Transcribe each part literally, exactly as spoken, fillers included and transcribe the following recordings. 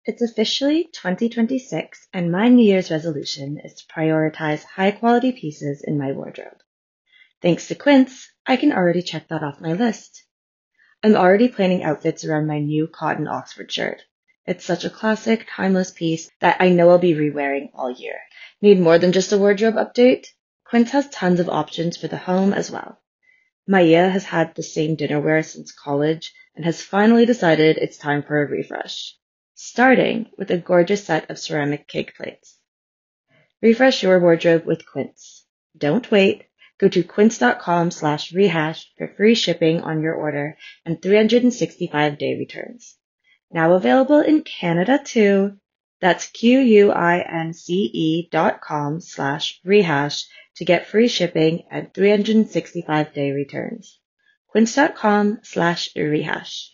It's officially twenty twenty-six, and my New Year's resolution is to prioritize high-quality pieces in my wardrobe. Thanks to Quince, I can already check that off my list. I'm already planning outfits around my new cotton Oxford shirt. It's such a classic, timeless piece that I know I'll be re-wearing all year. Need more than just a wardrobe update? Quince has tons of options for the home as well. Maya has had the same dinnerware since college and has finally decided it's time for a refresh, starting with a gorgeous set of ceramic cake plates. Refresh your wardrobe with Quince. Don't wait. Go to quince.com slash rehash for free shipping on your order and three hundred sixty-five day returns. Now available in Canada too. That's Q-U-I-N-C-E dot com slash rehash to get free shipping and three hundred sixty-five day returns. Quince.com slash rehash.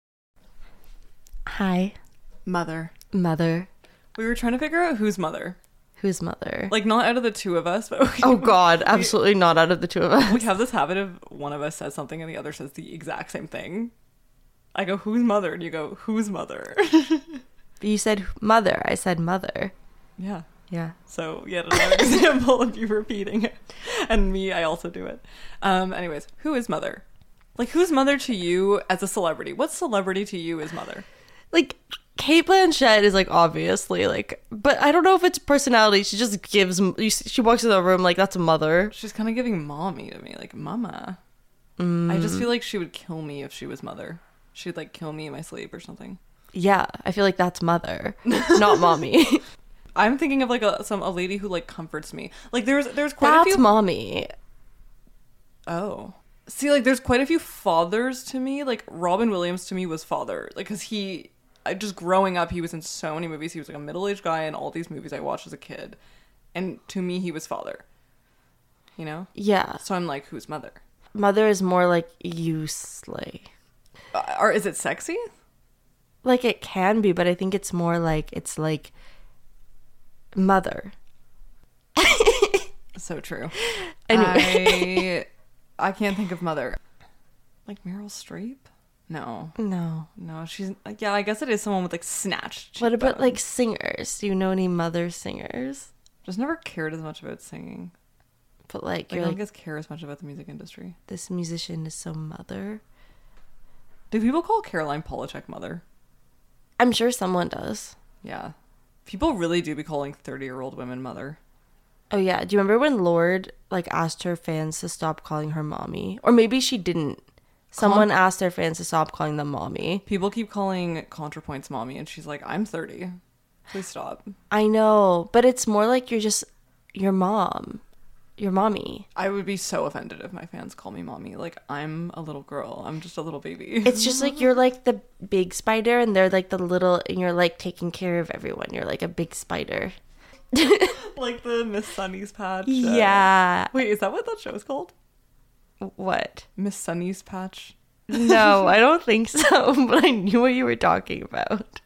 Hi. Mother. Mother. We were trying to figure out whose mother. Whose mother? Like, not out of the two of us, but... We, oh, God. Absolutely we, not out of the two of us. We have this habit of one of us says something and the other says the exact same thing. I go, whose mother? And you go, whose mother? You said mother. I said mother. Yeah. Yeah. So, yet another example of you repeating it. And me, I also do it. Um. Anyways, who is mother? Like, who's mother to you as a celebrity? What celebrity to you is mother? Like... Cate Blanchett is like obviously like, but I don't know if it's personality. She just gives, she walks in the room like that's a mother. She's kind of giving mommy to me, like mama. Mm. I just feel like she would kill me if she was mother. She'd like kill me in my sleep or something. Yeah, I feel like that's mother, not mommy. I'm thinking of like a some a lady who like comforts me. Like there's there's quite that's a few. That's mommy. Oh. See, like there's quite a few fathers to me. Like Robin Williams to me was father, like because he. Just growing up, he was in so many movies. He was like a middle-aged guy in all these movies I watched as a kid. And to me, he was father. You know? Yeah. So I'm like, who's mother? Mother is more like you slay. Uh, or is it sexy? Like it can be, but I think it's more like, it's like mother. So true. Anyway. I, I can't think of mother. Like Meryl Streep? No. No. No, she's... like, yeah, I guess it is someone with, like, snatched What about, cheekbones. like, singers? Do you know any mother singers? Just never cared as much about singing. But, like, like you're I don't like... guess care as much about the music industry. This musician is so mother. Do people call Caroline Polachek mother? I'm sure someone does. Yeah. People really do be calling thirty-year-old women mother. Oh, yeah. Do you remember when Lorde, like, asked her fans to stop calling her mommy? Or maybe she didn't. Someone Con- asked their fans to stop calling them mommy. People keep calling ContraPoints mommy, and she's like, I'm thirty. Please stop. I know, but it's more like you're just your mom. Your mommy. I would be so offended if my fans call me mommy. Like, I'm a little girl. I'm just a little baby. It's just like you're like the big spider, and they're like the little, and you're like taking care of everyone. You're like a big spider. Like the Miss Sunny's Patch. Uh, Yeah. Wait, is that what that show is called? What? Miss Sunny's Patch? No, I don't think so, but I knew what you were talking about.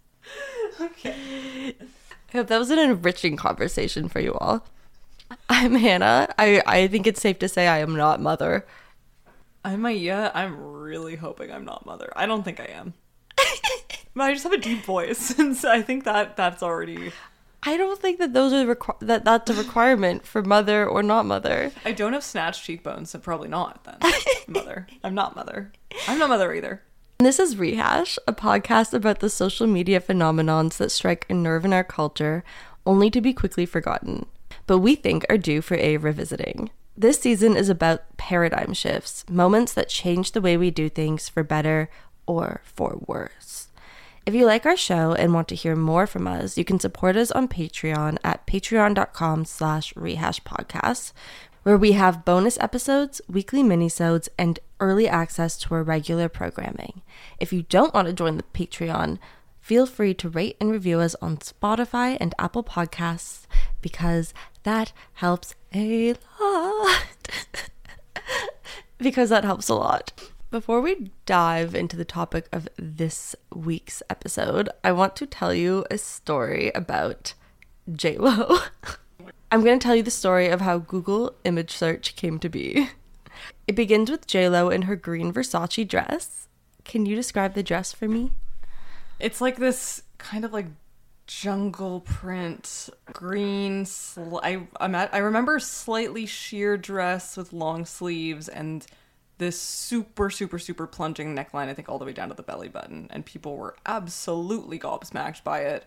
Okay. I hope that was an enriching conversation for you all. I'm Hannah. I, I think it's safe to say I am not mother. I'm Maya. I'm really hoping I'm not mother. I don't think I am. But I just have a deep voice, and so I think that that's already... I don't think that those are requ- that that's a requirement for mother or not mother. I don't have snatched cheekbones, so probably not then. Mother. I'm not mother. I'm not mother either. This is Rehash, a podcast about the social media phenomenons that strike a nerve in our culture, only to be quickly forgotten, but we think are due for a revisiting. This season is about paradigm shifts, moments that change the way we do things for better or for worse. If you like our show and want to hear more from us, you can support us on Patreon at patreon.com slash rehash podcasts, where we have bonus episodes, weekly minisodes, and early access to our regular programming. If you don't want to join the Patreon, feel free to rate and review us on Spotify and Apple Podcasts, because that helps a lot. Because that helps a lot. Before we dive into the topic of this week's episode, I want to tell you a story about J-Lo. I'm going to tell you the story of how Google image search came to be. It begins with J-Lo in her green Versace dress. Can you describe the dress for me? It's like this kind of like jungle print green sl- I I'm at, I remember slightly sheer dress with long sleeves and this super super super plunging neckline, I think all the way down to the belly button, and people were absolutely gobsmacked by it.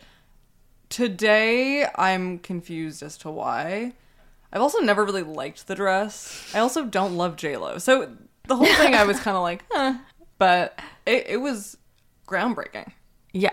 Today I'm confused as to why. I've also never really liked the dress. I also don't love J-Lo, so the whole thing I was kind of like huh, but it, it was groundbreaking. Yeah.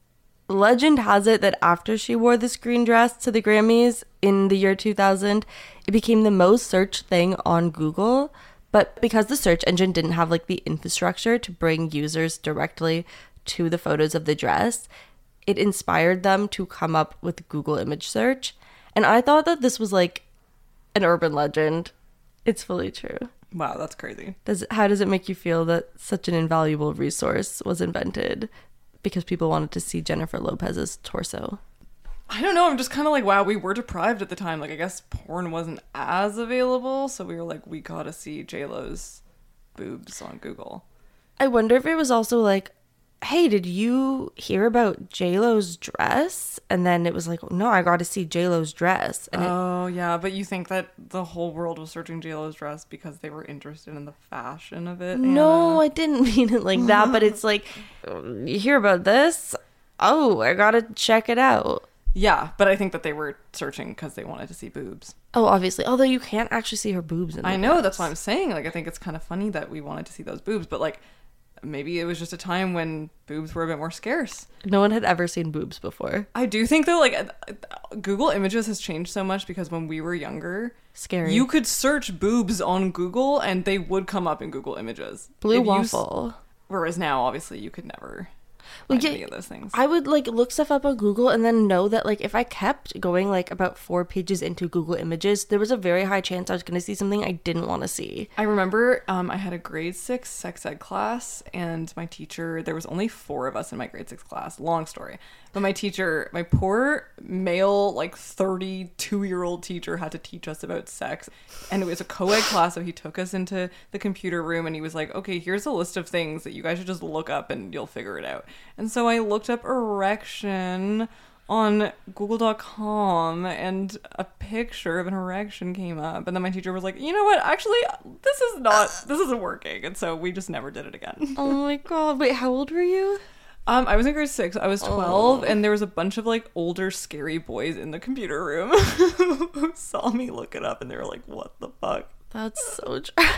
Legend has it that after she wore this green dress to the Grammys in the year two thousand, it became the most searched thing on Google. But because the search engine didn't have like the infrastructure to bring users directly to the photos of the dress, it inspired them to come up with Google image search. And I thought that this was like an urban legend. It's fully true. Wow, that's crazy. Does how does it make you feel that such an invaluable resource was invented because people wanted to see Jennifer Lopez's torso? I don't know. I'm just kind of like, wow, we were deprived at the time. Like, I guess porn wasn't as available, so we were like, we gotta see J-Lo's boobs on Google. I wonder if it was also like, hey, did you hear about J-Lo's dress? And then it was like, no, I got to see J-Lo's dress. And oh, it, yeah, but you think that the whole world was searching J-Lo's dress because they were interested in the fashion of it? No, Anna? I didn't mean it like that, but it's like, you hear about this? Oh, I got to check it out. Yeah, but I think that they were searching because they wanted to see boobs. Oh, obviously. Although you can't actually see her boobs in the I know, dress. that's what I'm saying. Like, I think it's kind of funny that we wanted to see those boobs, but like, maybe it was just a time when boobs were a bit more scarce. No one had ever seen boobs before. I do think, though, like, Google Images has changed so much because when we were younger, Scary. you could search boobs on Google and they would come up in Google Images. Blue If you s- waffle. Whereas now, obviously, you could never Well, find yeah, any of those things. I would like look stuff up on Google and then know that like if I kept going like about four pages into Google Images, there was a very high chance I was going to see something I didn't want to see. I remember um, I had a grade six sex ed class, and my teacher, there was only four of us in my grade six class. Long story. But my teacher, my poor male, like thirty-two year old teacher had to teach us about sex. And it was a co-ed class, so he took us into the computer room and he was like, okay, here's a list of things that you guys should just look up and you'll figure it out. And so I looked up erection on google dot com and a picture of an erection came up, and then my teacher was like, you know what, actually this is not this isn't working, and so we just never did it again. Oh my god. Wait, how old were you? um I was in grade six. I was twelve. Oh. And there was a bunch of like older scary boys in the computer room who saw me look it up, and they were like, what the fuck? That's so tra-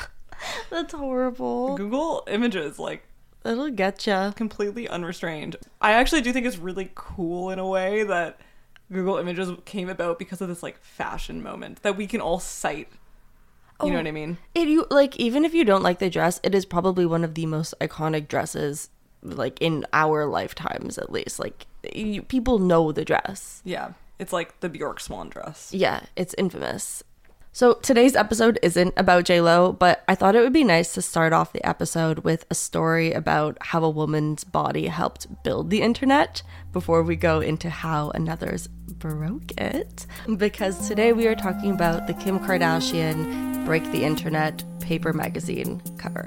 That's horrible. Google Images, like, It'll get ya. completely unrestrained. I actually do think it's really cool in a way that Google Images came about because of this like fashion moment that we can all cite. You Oh. know what I mean? It you like even if you don't like the dress, it is probably one of the most iconic dresses like in our lifetimes at least. Like you, people know the dress. Yeah. It's like the Bjork swan dress. Yeah, it's infamous. So today's episode isn't about J-Lo, but I thought it would be nice to start off the episode with a story about how a woman's body helped build the internet before we go into how another's broke it. Because today we are talking about the Kim Kardashian Break the Internet paper magazine cover.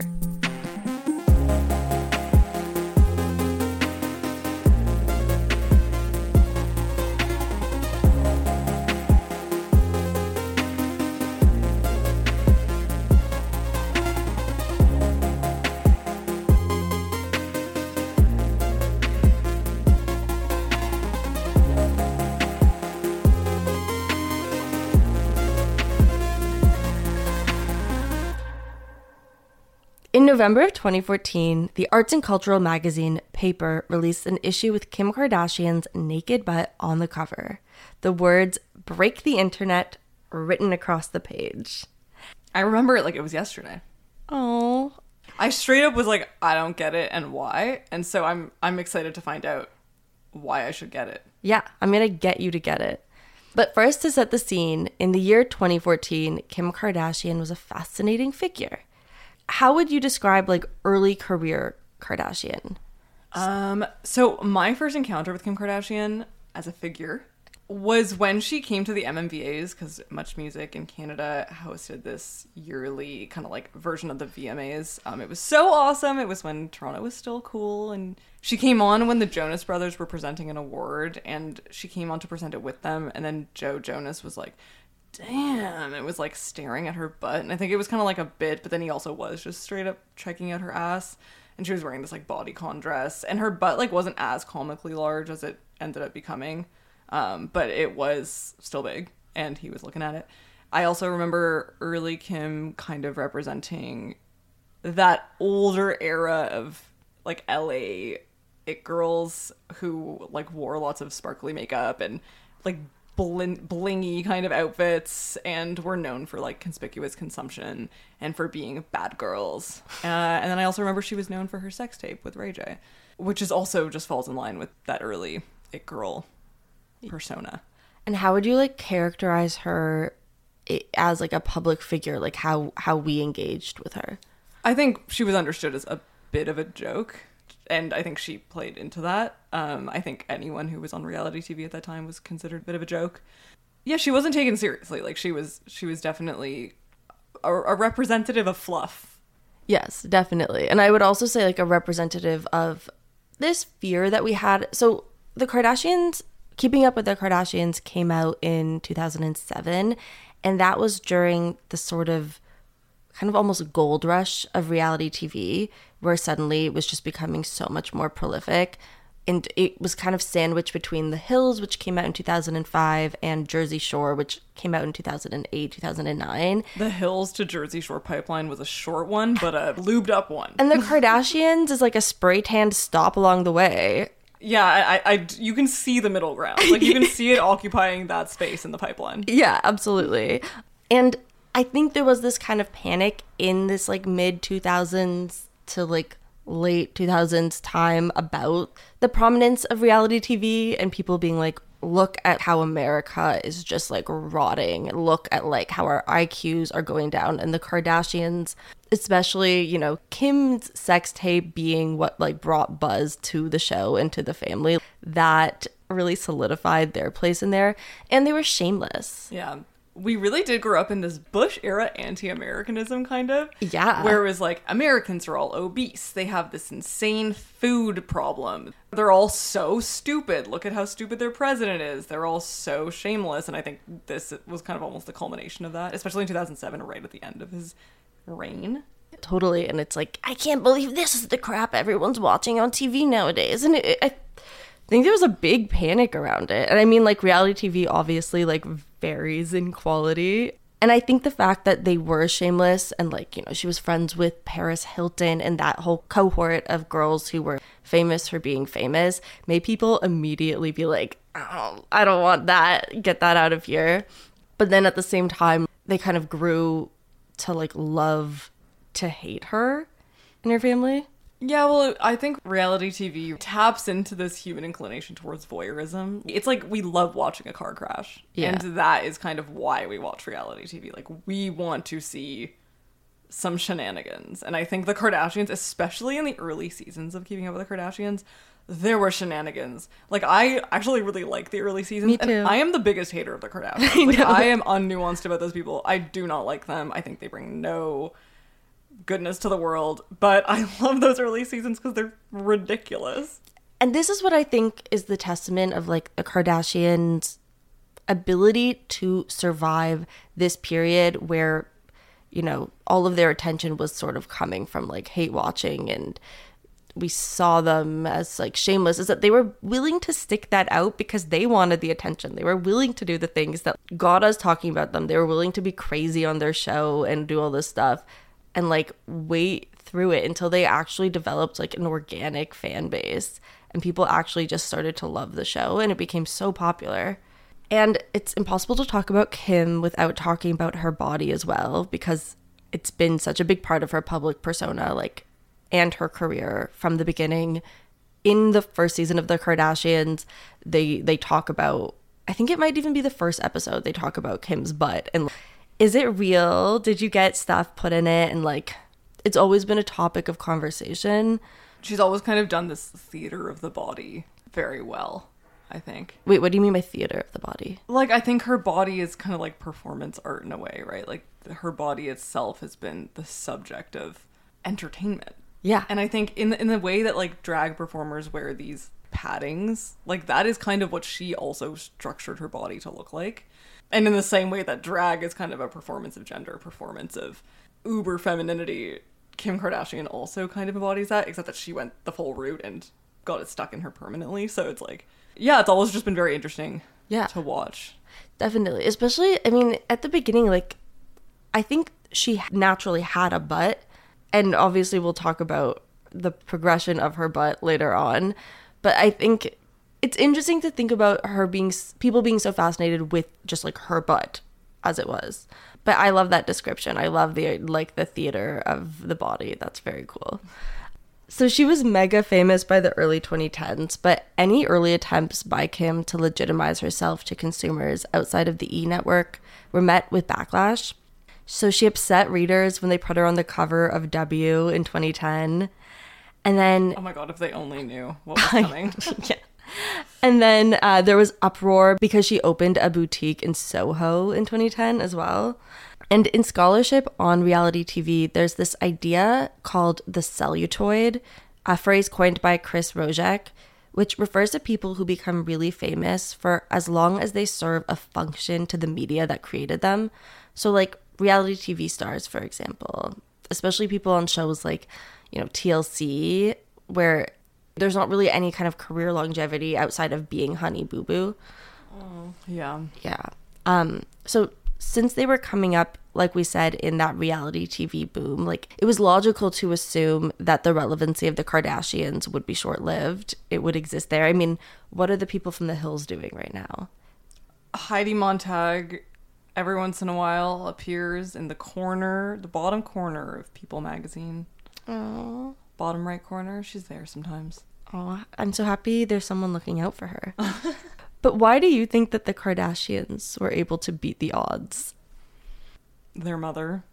In November of twenty fourteen, the arts and cultural magazine Paper released an issue with Kim Kardashian's naked butt on the cover. The words "Break the Internet" written across the page. I remember it like it was yesterday. Oh, I straight up was like, I don't get it and why. And so I'm I'm excited to find out why I should get it. yeah, I'm gonna get you to get it. But first, to set the scene, in the year twenty fourteen, Kim Kardashian was a fascinating figure. How would you describe like early career Kardashian? Um, so my first encounter with Kim Kardashian as a figure was when she came to the M M V As, because Much Music in Canada hosted this yearly kind of like version of the V M As. Um, it was so awesome. It was when Toronto was still cool, and she came on when the Jonas Brothers were presenting an award, and she came on to present it with them, and then Joe Jonas was like, damn, it was like staring at her butt, and I think it was kind of like a bit, but then he also was just straight up checking out her ass, and she was wearing this like bodycon dress, and her butt like wasn't as comically large as it ended up becoming. Um, but it was still big, and he was looking at it. I also remember early Kim kind of representing that older era of, like, L A it girls who, like, wore lots of sparkly makeup and, like, bling- blingy kind of outfits, and were known for, like, conspicuous consumption and for being bad girls. Uh, and then I also remember she was known for her sex tape with Ray J, which is also just falls in line with that early it girl persona. And how would you like characterize her as like a public figure, like how how we engaged with her? I think she was understood as a bit of a joke, and I think she played into that. um I think anyone who was on reality T V at that time was considered a bit of a joke. Yeah, she wasn't taken seriously. Like she was she was definitely a, a representative of fluff. Yes, definitely. And I would also say like a representative of this fear that we had. So the Kardashians, Keeping Up with the Kardashians came out in two thousand seven, and that was during the sort of kind of almost gold rush of reality T V, where suddenly it was just becoming so much more prolific. And it was kind of sandwiched between The Hills, which came out in two thousand five, and Jersey Shore, which came out in two thousand eight, two thousand nine. The Hills to Jersey Shore pipeline was a short one, but a lubed up one. And The Kardashians is like a spray tanned stop along the way. Yeah, I, I, I, you can see the middle ground. Like, you can see it occupying that space in the pipeline. Yeah, absolutely. And I think there was this kind of panic in this, like, mid two thousands to, like, late two thousands time about the prominence of reality T V and people being like, look at how America is just like rotting. Look at like how our I Qs are going down. And the Kardashians, especially, you know, Kim's sex tape being what like brought buzz to the show and to the family, that really solidified their place in there. And they were shameless. Yeah. We really did grow up in this Bush era anti-Americanism kind of. Yeah. Where it was like, Americans are all obese. They have this insane food problem. They're all so stupid. Look at how stupid their president is. They're all so shameless. And I think this was kind of almost the culmination of that, especially in two thousand seven, right at the end of his reign. Totally. And it's like, I can't believe this is the crap everyone's watching on T V nowadays. And it, I think there was a big panic around it. And I mean, like, reality T V obviously like varies in quality. And I think the fact that they were shameless and like, you know, she was friends with Paris Hilton and that whole cohort of girls who were famous for being famous made people immediately be like, oh, I don't want that. Get that out of here. But then at the same time, they kind of grew to like love to hate her and her family. Yeah, well, I think reality T V taps into this human inclination towards voyeurism. It's like we love watching a car crash. Yeah. And that is kind of why we watch reality T V. Like, we want to see some shenanigans. And I think the Kardashians, especially in the early seasons of Keeping Up with the Kardashians, there were shenanigans. Like, I actually really like the early seasons. Me too. And I am the biggest hater of the Kardashians. I Like, know. I am unnuanced about those people. I do not like them. I think they bring no goodness to the world, but I love those early seasons because they're ridiculous. And this is what I think is the testament of like the Kardashians' ability to survive this period where, you know, all of their attention was sort of coming from like hate watching, and we saw them as like shameless, is that they were willing to stick that out because they wanted the attention. They were willing to do the things that got us talking about them. They were willing to be crazy on their show and do all this stuff and like wait through it until they actually developed like an organic fan base and people actually just started to love the show and it became so popular. And it's impossible to talk about Kim without talking about her body as well, because it's been such a big part of her public persona, like, and her career from the beginning. In the first season of the Kardashians, they they talk about, I think it might even be the first episode, they talk about Kim's butt and is it real? Did you get stuff put in it? And like, it's always been a topic of conversation. She's always kind of done this theater of the body very well. I think. Wait, what do you mean by theater of the body? Like, I think her body is kind of like performance art in a way, right? Like, her body itself has been the subject of entertainment. Yeah. And I think in the, in the way that, like, drag performers wear these paddings, like, that is kind of what she also structured her body to look like. And in the same way that drag is kind of a performance of gender, a performance of uber femininity, Kim Kardashian also kind of embodies that, except that she went the full route and got it stuck in her permanently. So it's like, yeah, it's always just been very interesting yeah. to watch. Definitely. Especially, I mean, at the beginning, like, I think she naturally had a butt. And obviously we'll talk about the progression of her butt later on. But I think it's interesting to think about her being, people being so fascinated with just like her butt as it was. But I love that description. I love the, like, the theater of the body. That's very cool. So she was mega famous by the early twenty tens, but any early attempts by Kim to legitimize herself to consumers outside of the E! Network were met with backlash. So she upset readers when they put her on the cover of W in twenty ten. And then... Oh my god, if they only knew what was coming. yeah. And then uh, there was uproar because she opened a boutique in Soho in twenty ten as well. And in scholarship on reality T V, there's this idea called the cellutoid, a phrase coined by Chris Rojek, which refers to people who become really famous for as long as they serve a function to the media that created them. So like reality T V stars, for example, especially people on shows like, you know, T L C, where there's not really any kind of career longevity outside of being Honey Boo Boo. Oh, yeah. Yeah. Um, so since they were coming up, like we said, in that reality T V boom, like it was logical to assume that the relevancy of the Kardashians would be short-lived. It would exist there. I mean, what are the people from the Hills doing right now? Heidi Montag every once in a while appears in the corner, the bottom corner of People magazine. Oh. Bottom right corner. She's there sometimes. Oh, I'm so happy there's someone looking out for her. But why do you think that the Kardashians were able to beat the odds? Their mother.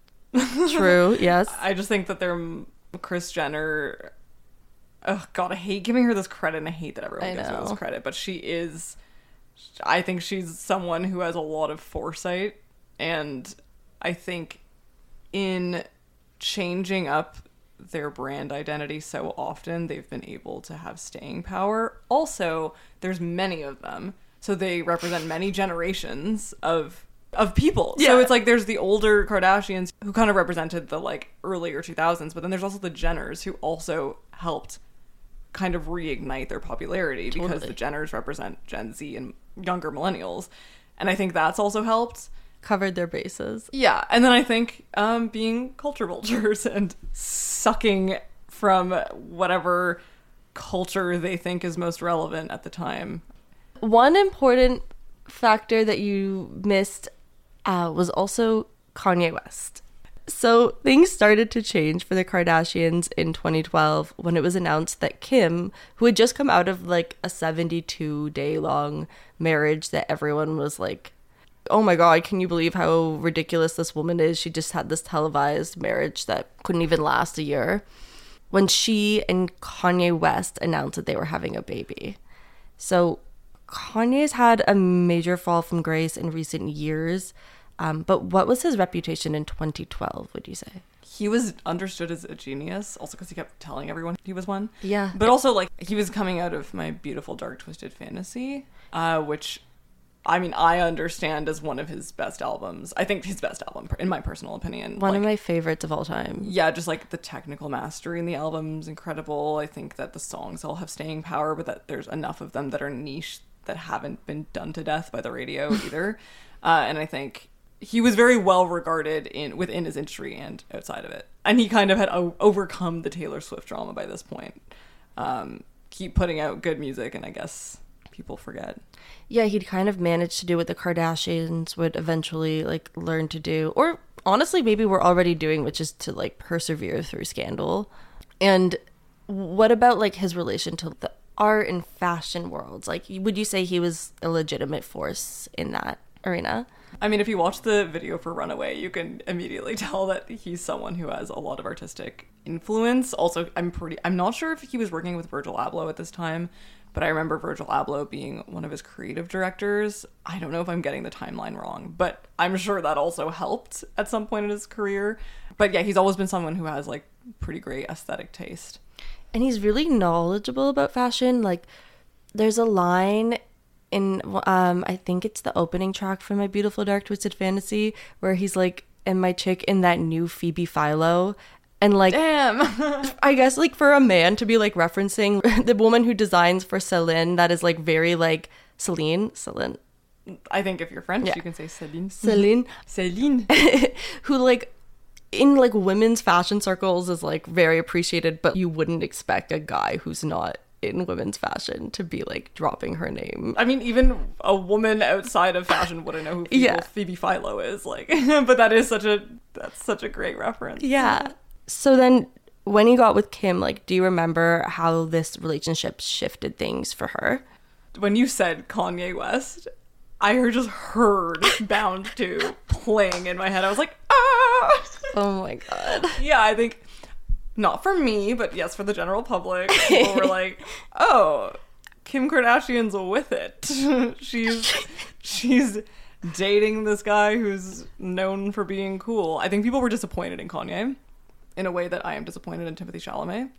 True, yes. I just think that their Kris Jenner... Oh, God, I hate giving her this credit, and I hate that everyone I gives her know. this credit. But she is... I think she's someone who has a lot of foresight. And I think in changing up their brand identity so often, they've been able to have staying power. Also, there's many of them, so they represent many generations of of people. Yeah. So it's like there's the older Kardashians who kind of represented the like earlier two thousands, but then there's also the Jenners who also helped kind of reignite their popularity because Totally. the Jenners represent Gen Z and younger millennials, and I think that's also helped. Covered their bases. Yeah, and then I think um, being culture vultures and sucking from whatever culture they think is most relevant at the time. One important factor that you missed uh, was also Kanye West. So things started to change for the Kardashians in twenty twelve when it was announced that Kim, who had just come out of like a seventy-two day long marriage that everyone was like, oh my god, can you believe how ridiculous this woman is? She just had this televised marriage that couldn't even last a year. When she and Kanye West announced that they were having a baby. So Kanye's had a major fall from grace in recent years. Um, but what was his reputation in twenty twelve, would you say? He was understood as a genius, also because he kept telling everyone he was one. Yeah. But also, like, he was coming out of My Beautiful Dark Twisted Fantasy, uh, which... I mean, I understand as one of his best albums. I think his best album, in my personal opinion. One like, of my favorites of all time. Yeah, just like the technical mastery in the album's incredible. I think that the songs all have staying power, but that there's enough of them that are niche that haven't been done to death by the radio either. Uh, and I think he was very well regarded in within his industry and outside of it. And he kind of had o- overcome the Taylor Swift drama by this point. Um, keep putting out good music, and I guess people forget. Yeah, he'd kind of managed to do what the Kardashians would eventually like learn to do, or honestly maybe we're already doing, which is to like persevere through scandal. And what about like his relation to the art and fashion worlds? Like, would you say he was a legitimate force in that arena? I mean, if you watch the video for Runaway, you can immediately tell that he's someone who has a lot of artistic influence. Also, I'm pretty, I'm not sure if he was working with Virgil Abloh at this time, But I remember Virgil Abloh being one of his creative directors. I don't know if I'm getting the timeline wrong, but I'm sure that also helped at some point in his career. But yeah, he's always been someone who has like pretty great aesthetic taste. And he's really knowledgeable about fashion. Like, there's a line in, um, I think it's the opening track from My Beautiful Dark Twisted Fantasy, where he's like, "And my chick in that new Phoebe Philo." And like, damn. I guess like for a man to be like referencing the woman who designs for Celine, that is like very like Celine, Celine. I think if you're French, Yeah. you can say Celine. Celine. Celine. Who like in like women's fashion circles is like very appreciated, but you wouldn't expect a guy who's not in women's fashion to be like dropping her name. I mean, even a woman outside of fashion wouldn't know who Phoebe, Yeah. Phoebe Philo is. Like, but that is such a that's such a great reference. Yeah. So then when you got with Kim, like, do you remember how this relationship shifted things for her? When you said Kanye West, I heard just heard Bound two playing in my head. I was like, ah. Oh my God. Yeah, I think not for me, but yes, for the general public. People were like, oh, Kim Kardashian's with it. she's she's dating this guy who's known for being cool. I think people were disappointed in Kanye in a way that I am disappointed in Timothée Chalamet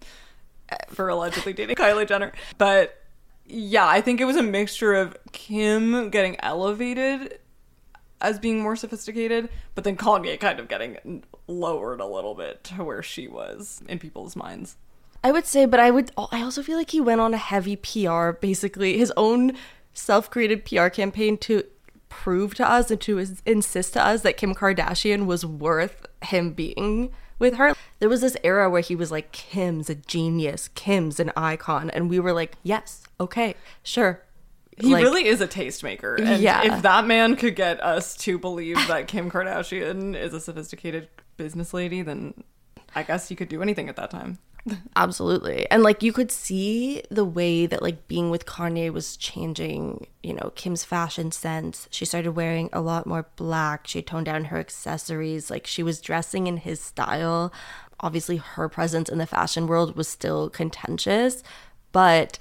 for allegedly dating Kylie Jenner. But yeah, I think it was a mixture of Kim getting elevated as being more sophisticated, but then Kanye kind of getting lowered a little bit to where she was in people's minds. I would say, but I would, I also feel like he went on a heavy P R, basically his own self-created P R campaign to prove to us and to ins- insist to us that Kim Kardashian was worth him being with her. There was this era where he was like, Kim's a genius, Kim's an icon, and we were like, yes, okay, sure. He Like, really is a tastemaker. And Yeah. if that man could get us to believe that Kim Kardashian is a sophisticated business lady, then I guess he could do anything at that time. absolutely. And like you could see the way that like being with Kanye was changing, you know, Kim's fashion sense. She started wearing a lot more black. She toned down her accessories. Like she was dressing in his style. Obviously her presence in the fashion world was still contentious, but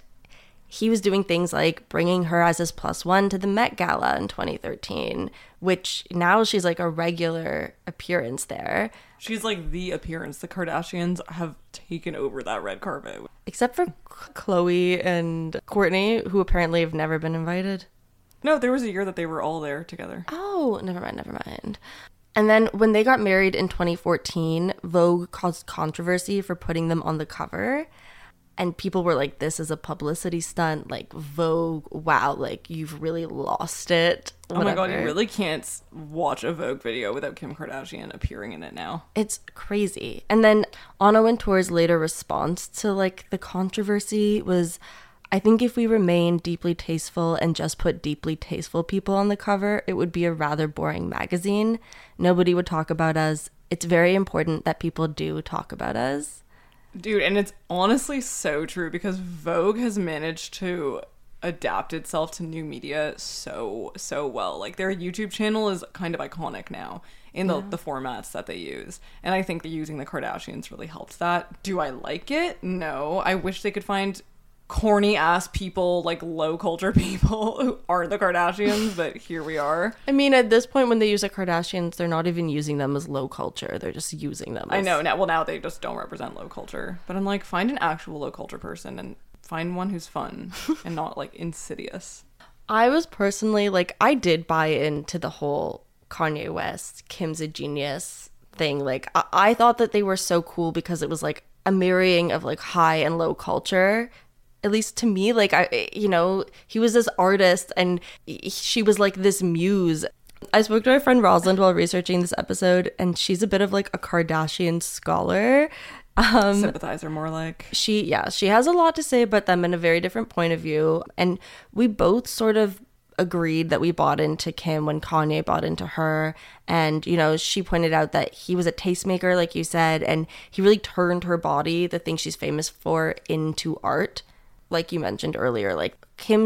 he was doing things like bringing her as his plus one to the Met Gala in twenty thirteen, which now she's like a regular appearance there. She's like the appearance. The Kardashians have taken over that red carpet. Except for Khloe and Kourtney, who apparently have never been invited. No, there was a year that they were all there together. Oh, never mind, never mind. And then when they got married in twenty fourteen, Vogue caused controversy for putting them on the cover. And people were like, this is a publicity stunt. Like, Vogue, wow, like, you've really lost it. Oh my god, you Whatever. really can't s- watch a Vogue video without Kim Kardashian appearing in it now. It's crazy. And then Anna Wintour's later response to like the controversy was, I think if we remain deeply tasteful and just put deeply tasteful people on the cover, it would be a rather boring magazine. Nobody would talk about us. It's very important that people do talk about us. Dude, and it's honestly so true because Vogue has managed to adapt itself to new media so, so well. Like, their YouTube channel is kind of iconic now in the, the formats that they use. And I think that using the Kardashians really helped that. Do I like it? No. I wish they could find corny ass people, like low culture people who aren't the Kardashians, but here we are. I mean, at this point, when they use the Kardashians, they're not even using them as low culture. They're just using them as... I know now. Well, now they just don't represent low culture. But I'm like, find an actual low culture person and find one who's fun and not like insidious. I was personally like, I did buy into the whole Kanye West, Kim's a genius thing. Like, I, I thought that they were so cool because it was like a marrying of like high and low culture. At least to me, like, I, you know, he was this artist and she was like this muse. I spoke to my friend Rosalind while researching this episode, and she's a bit of like a Kardashian scholar. Um, Sympathizer, more like. she, yeah, she has a lot to say about them in a very different point of view. And we both sort of agreed that we bought into Kim when Kanye bought into her. And, you know, she pointed out that he was a tastemaker, like you said, and he really turned her body, the thing she's famous for, into art. Like you mentioned earlier, like Kim's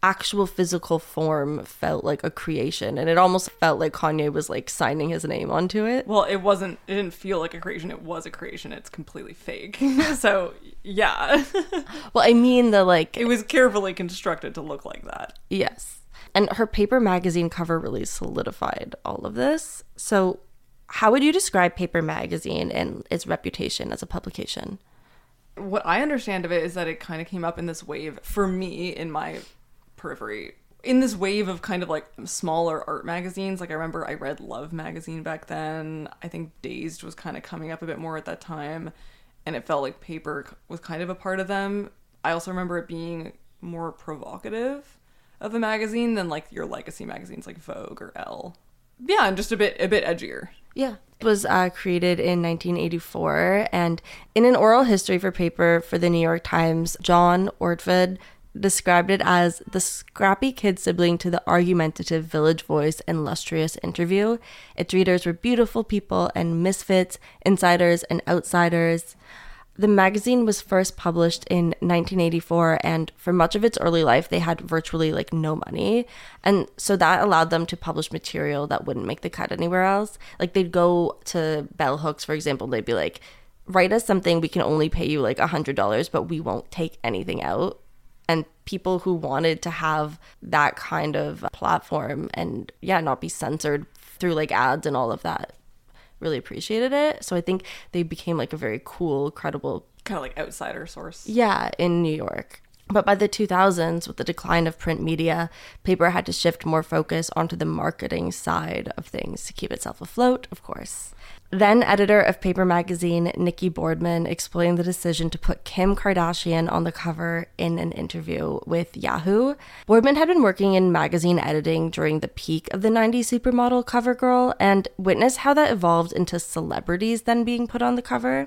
actual physical form felt like a creation, and it almost felt like Kanye was like signing his name onto it. Well, it wasn't, it didn't feel like a creation. It was a creation. It's completely fake. So, yeah. Well, I mean the like... It was carefully constructed to look like that. Yes. And her Paper magazine cover really solidified all of this. So how would you describe Paper magazine and its reputation as a publication? What I understand of it is that it kind of came up in this wave, for me, in my periphery, in this wave of kind of like smaller art magazines. Like I remember I read Love magazine back then. I think Dazed was kind of coming up a bit more at that time, and it felt like Paper was kind of a part of them. I also remember it being more provocative of a magazine than like your legacy magazines like Vogue or Elle. Yeah, and just a bit a bit edgier. Yeah. It was uh, created in nineteen eighty-four, and in an oral history for Paper for the New York Times, John Ortved described it as the scrappy kid sibling to the argumentative Village Voice and lustrous Interview. Its readers were beautiful people and misfits, insiders and outsiders. The magazine was first published in nineteen eighty-four, and for much of its early life, they had virtually like no money. And so that allowed them to publish material that wouldn't make the cut anywhere else. Like they'd go to Bell Hooks, for example, they'd be like, write us something, we can only pay you like one hundred dollars, but we won't take anything out. And people who wanted to have that kind of platform and yeah, not be censored through like ads and all of that really appreciated it. So I think they became like a very cool, credible kind of like outsider source. Yeah, in New York. But by the two thousands, with the decline of print media, Paper had to shift more focus onto the marketing side of things to keep itself afloat, of course. Then editor of Paper magazine, Nikki Boardman, explained the decision to put Kim Kardashian on the cover in an interview with Yahoo. Boardman had been working in magazine editing during the peak of the nineties supermodel cover girl and witnessed how that evolved into celebrities then being put on the cover.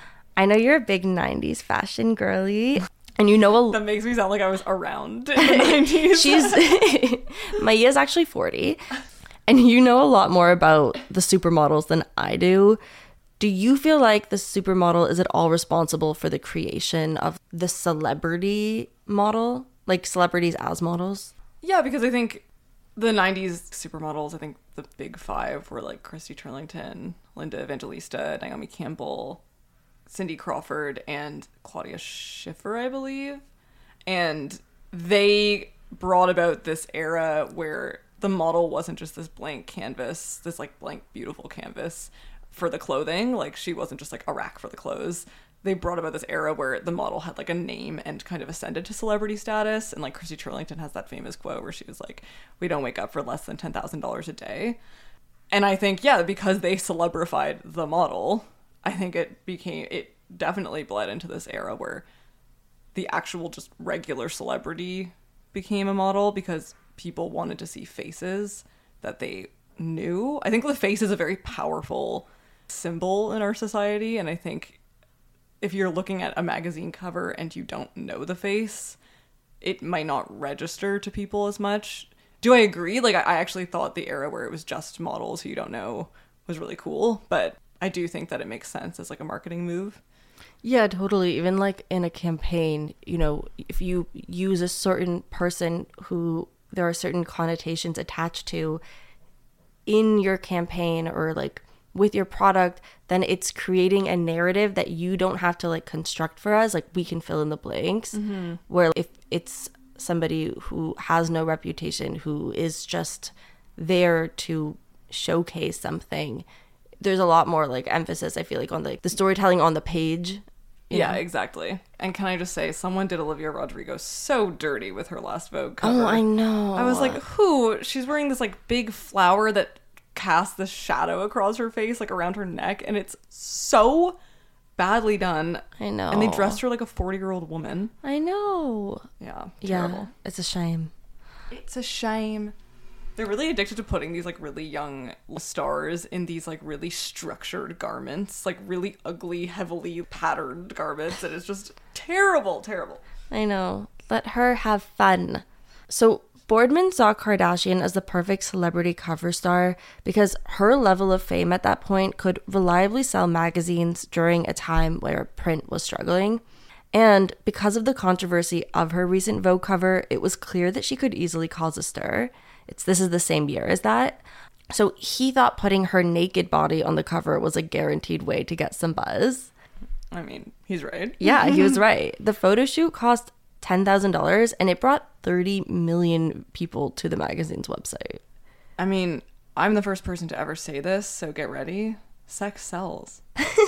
I know you're a big nineties fashion girly. And you know, a that makes me sound like I was around in the nineties. She's Maia's actually forty, and you know a lot more about the supermodels than I do. Do you feel like the supermodel is at all responsible for the creation of the celebrity model, like celebrities as models? Yeah, because I think the nineties supermodels, I think the big five were like Christy Turlington, Linda Evangelista, Naomi Campbell, Cindy Crawford, and Claudia Schiffer, I believe. And they brought about this era where the model wasn't just this blank canvas, this like blank beautiful canvas for the clothing. Like she wasn't just like a rack for the clothes. They brought about this era where the model had like a name and kind of ascended to celebrity status. And like Christy Turlington has that famous quote where she was like, we don't wake up for less than ten thousand dollars a day. And I think, yeah, because they celebrified the model, I think it became, it definitely bled into this era where the actual just regular celebrity became a model because people wanted to see faces that they knew. I think the face is a very powerful symbol in our society, and I think if you're looking at a magazine cover and you don't know the face, it might not register to people as much. Do I agree? Like, I actually thought the era where it was just models who you don't know was really cool, but I do think that it makes sense as like a marketing move. Yeah, totally. Even like in a campaign, you know, if you use a certain person who there are certain connotations attached to in your campaign or like with your product, then it's creating a narrative that you don't have to like construct for us. Like we can fill in the blanks. Mm-hmm. Where if it's somebody who has no reputation, who is just there to showcase something, there's a lot more like emphasis, I feel like, on the, the storytelling on the page. Yeah, know? Exactly. And can I just say, someone did Olivia Rodrigo so dirty with her last Vogue cover. Oh, I know. I was like, who? She's wearing this like big flower that casts this shadow across her face, like around her neck, and it's so badly done. I know. And they dressed her like a forty-year-old woman. I know. Yeah, terrible. Yeah, it's a shame. It's a shame. They're really addicted to putting these like really young stars in these like really structured garments, like really ugly, heavily patterned garments, and it's just terrible, terrible. I know. Let her have fun. So Boardman saw Kardashian as the perfect celebrity cover star because her level of fame at that point could reliably sell magazines during a time where print was struggling. And because of the controversy of her recent Vogue cover, it was clear that she could easily cause a stir. It's this is the same year as that. So he thought putting her naked body on the cover was a guaranteed way to get some buzz. I mean, he's right. Yeah, he was right. The photo shoot cost ten thousand dollars and it brought thirty million people to the magazine's website. I mean, I'm the first person to ever say this, so get ready. Sex sells.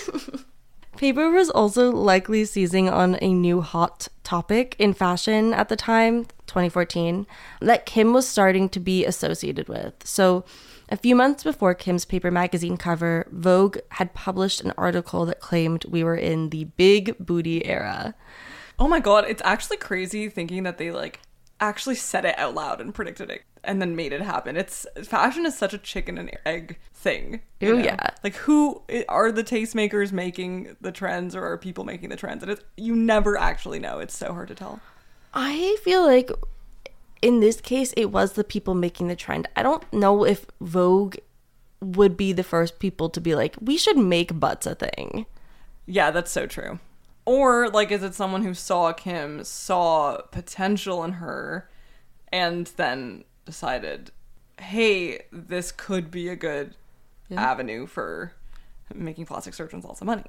Paper was also likely seizing on a new hot topic in fashion at the time, twenty fourteen, that Kim was starting to be associated with. So a few months before Kim's Paper magazine cover, Vogue had published an article that claimed we were in the big booty era. Oh my god, it's actually crazy thinking that they like actually said it out loud and predicted it and then made it happen. It's fashion is such a chicken and egg thing. Oh yeah. Like who are the tastemakers making the trends or are people making the trends? And it's, you never actually know. It's so hard to tell. I feel like in this case, it was the people making the trend. I don't know if Vogue would be the first people to be like, we should make butts a thing. Yeah, that's so true. Or, like, is it someone who saw Kim, saw potential in her, and then decided, hey, this could be a good yeah. avenue for making plastic surgeons lots of money.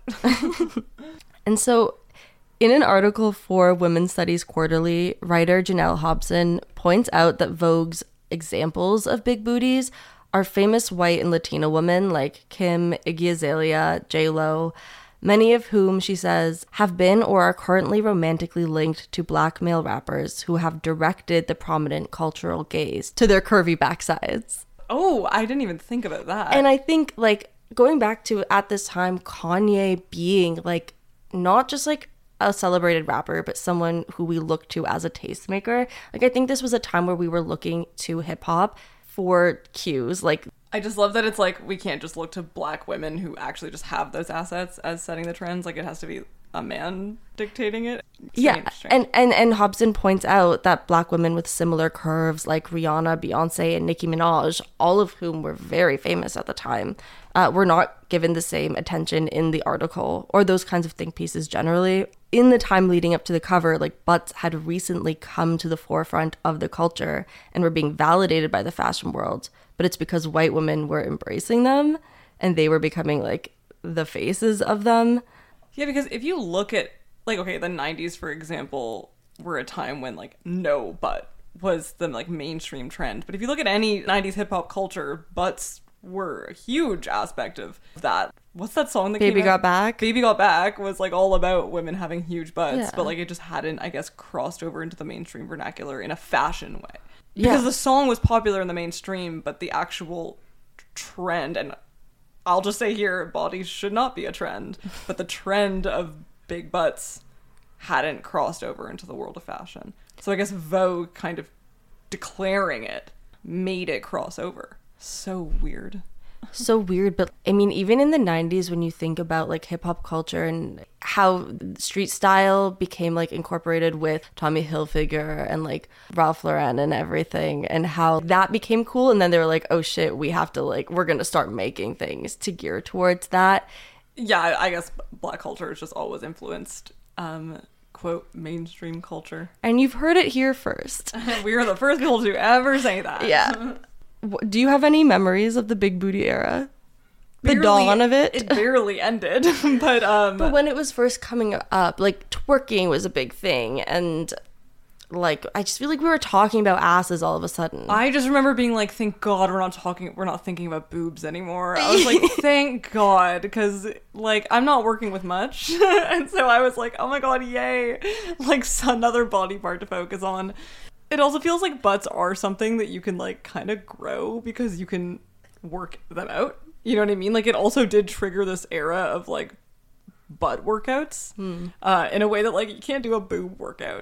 And so in an article for Women's Studies Quarterly, writer Janelle Hobson points out that Vogue's examples of big booties are famous white and Latino women like Kim, Iggy Azalea, J-Lo, many of whom, she says, have been or are currently romantically linked to black male rappers who have directed the prominent cultural gaze to their curvy backsides. Oh, I didn't even think about that. And I think, like, going back to at this time, Kanye being, like, not just, like, a celebrated rapper, but someone who we look to as a tastemaker. Like, I think this was a time where we were looking to hip-hop for cues. Like, I just love that it's like we can't just look to black women who actually just have those assets as setting the trends. Like, it has to be a man dictating it. Strange, yeah, strange. and and and Hobson points out that black women with similar curves like Rihanna, Beyonce, and Nicki Minaj, all of whom were very famous at the time, uh, were not given the same attention in the article or those kinds of think pieces generally. In the time leading up to the cover, like, butts had recently come to the forefront of the culture and were being validated by the fashion world. But it's because white women were embracing them and they were becoming, like, the faces of them. Yeah, because if you look at, like, okay, the nineties, for example, were a time when, like, no butt was the, like, mainstream trend. But if you look at any nineties hip-hop culture, butts were a huge aspect of that. What's that song that Baby came Got out? Back? Baby Got Back was, like, all about women having huge butts. Yeah. But, like, it just hadn't, I guess, crossed over into the mainstream vernacular in a fashion way. Because Yeah. the song was popular in the mainstream, but the actual trend, and I'll just say here, bodies should not be a trend, but the trend of big butts hadn't crossed over into the world of fashion. So I guess Vogue kind of declaring it made it cross over. So weird. So weird, but I mean, even in the nineties, when you think about, like, hip-hop culture and how street style became, like, incorporated with Tommy Hilfiger and, like, Ralph Lauren and everything, and how that became cool, and then they were like, oh shit, we have to, like, we're gonna start making things to gear towards that. Yeah, I I guess black culture has just always influenced, um, quote, mainstream culture. And you've heard it here first. We are the first people to ever say that. Yeah. Do you have any memories of the big booty era? The Barely- dawn of it? It barely ended, but um But when it was first coming up, like, twerking was a big thing, and, like, I just feel like we were talking about asses all of a sudden. I just remember being like, thank God we're not talking, we're not thinking about boobs anymore. I was like, thank God, because, like, I'm not working with much. And so I was like, oh my God, yay. Like, another body part to focus on. It also feels like butts are something that you can, like, kind of grow because you can work them out. You know what I mean? Like, it also did trigger this era of, like, butt workouts Hmm. uh, in a way that, like, you can't do a boob workout.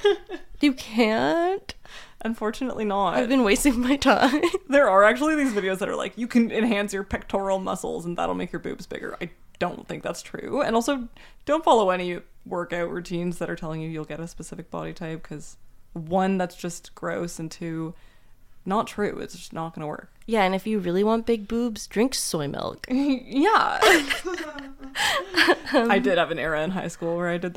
You can't? Unfortunately not. I've been wasting my time. There are actually these videos that are like, you can enhance your pectoral muscles and that'll make your boobs bigger. I don't think that's true. And also, don't follow any workout routines that are telling you you'll get a specific body type, because one, that's just gross, and two, not true. It's just not gonna work. Yeah, and if you really want big boobs, drink soy milk. Yeah. I did have an era in high school where I did that.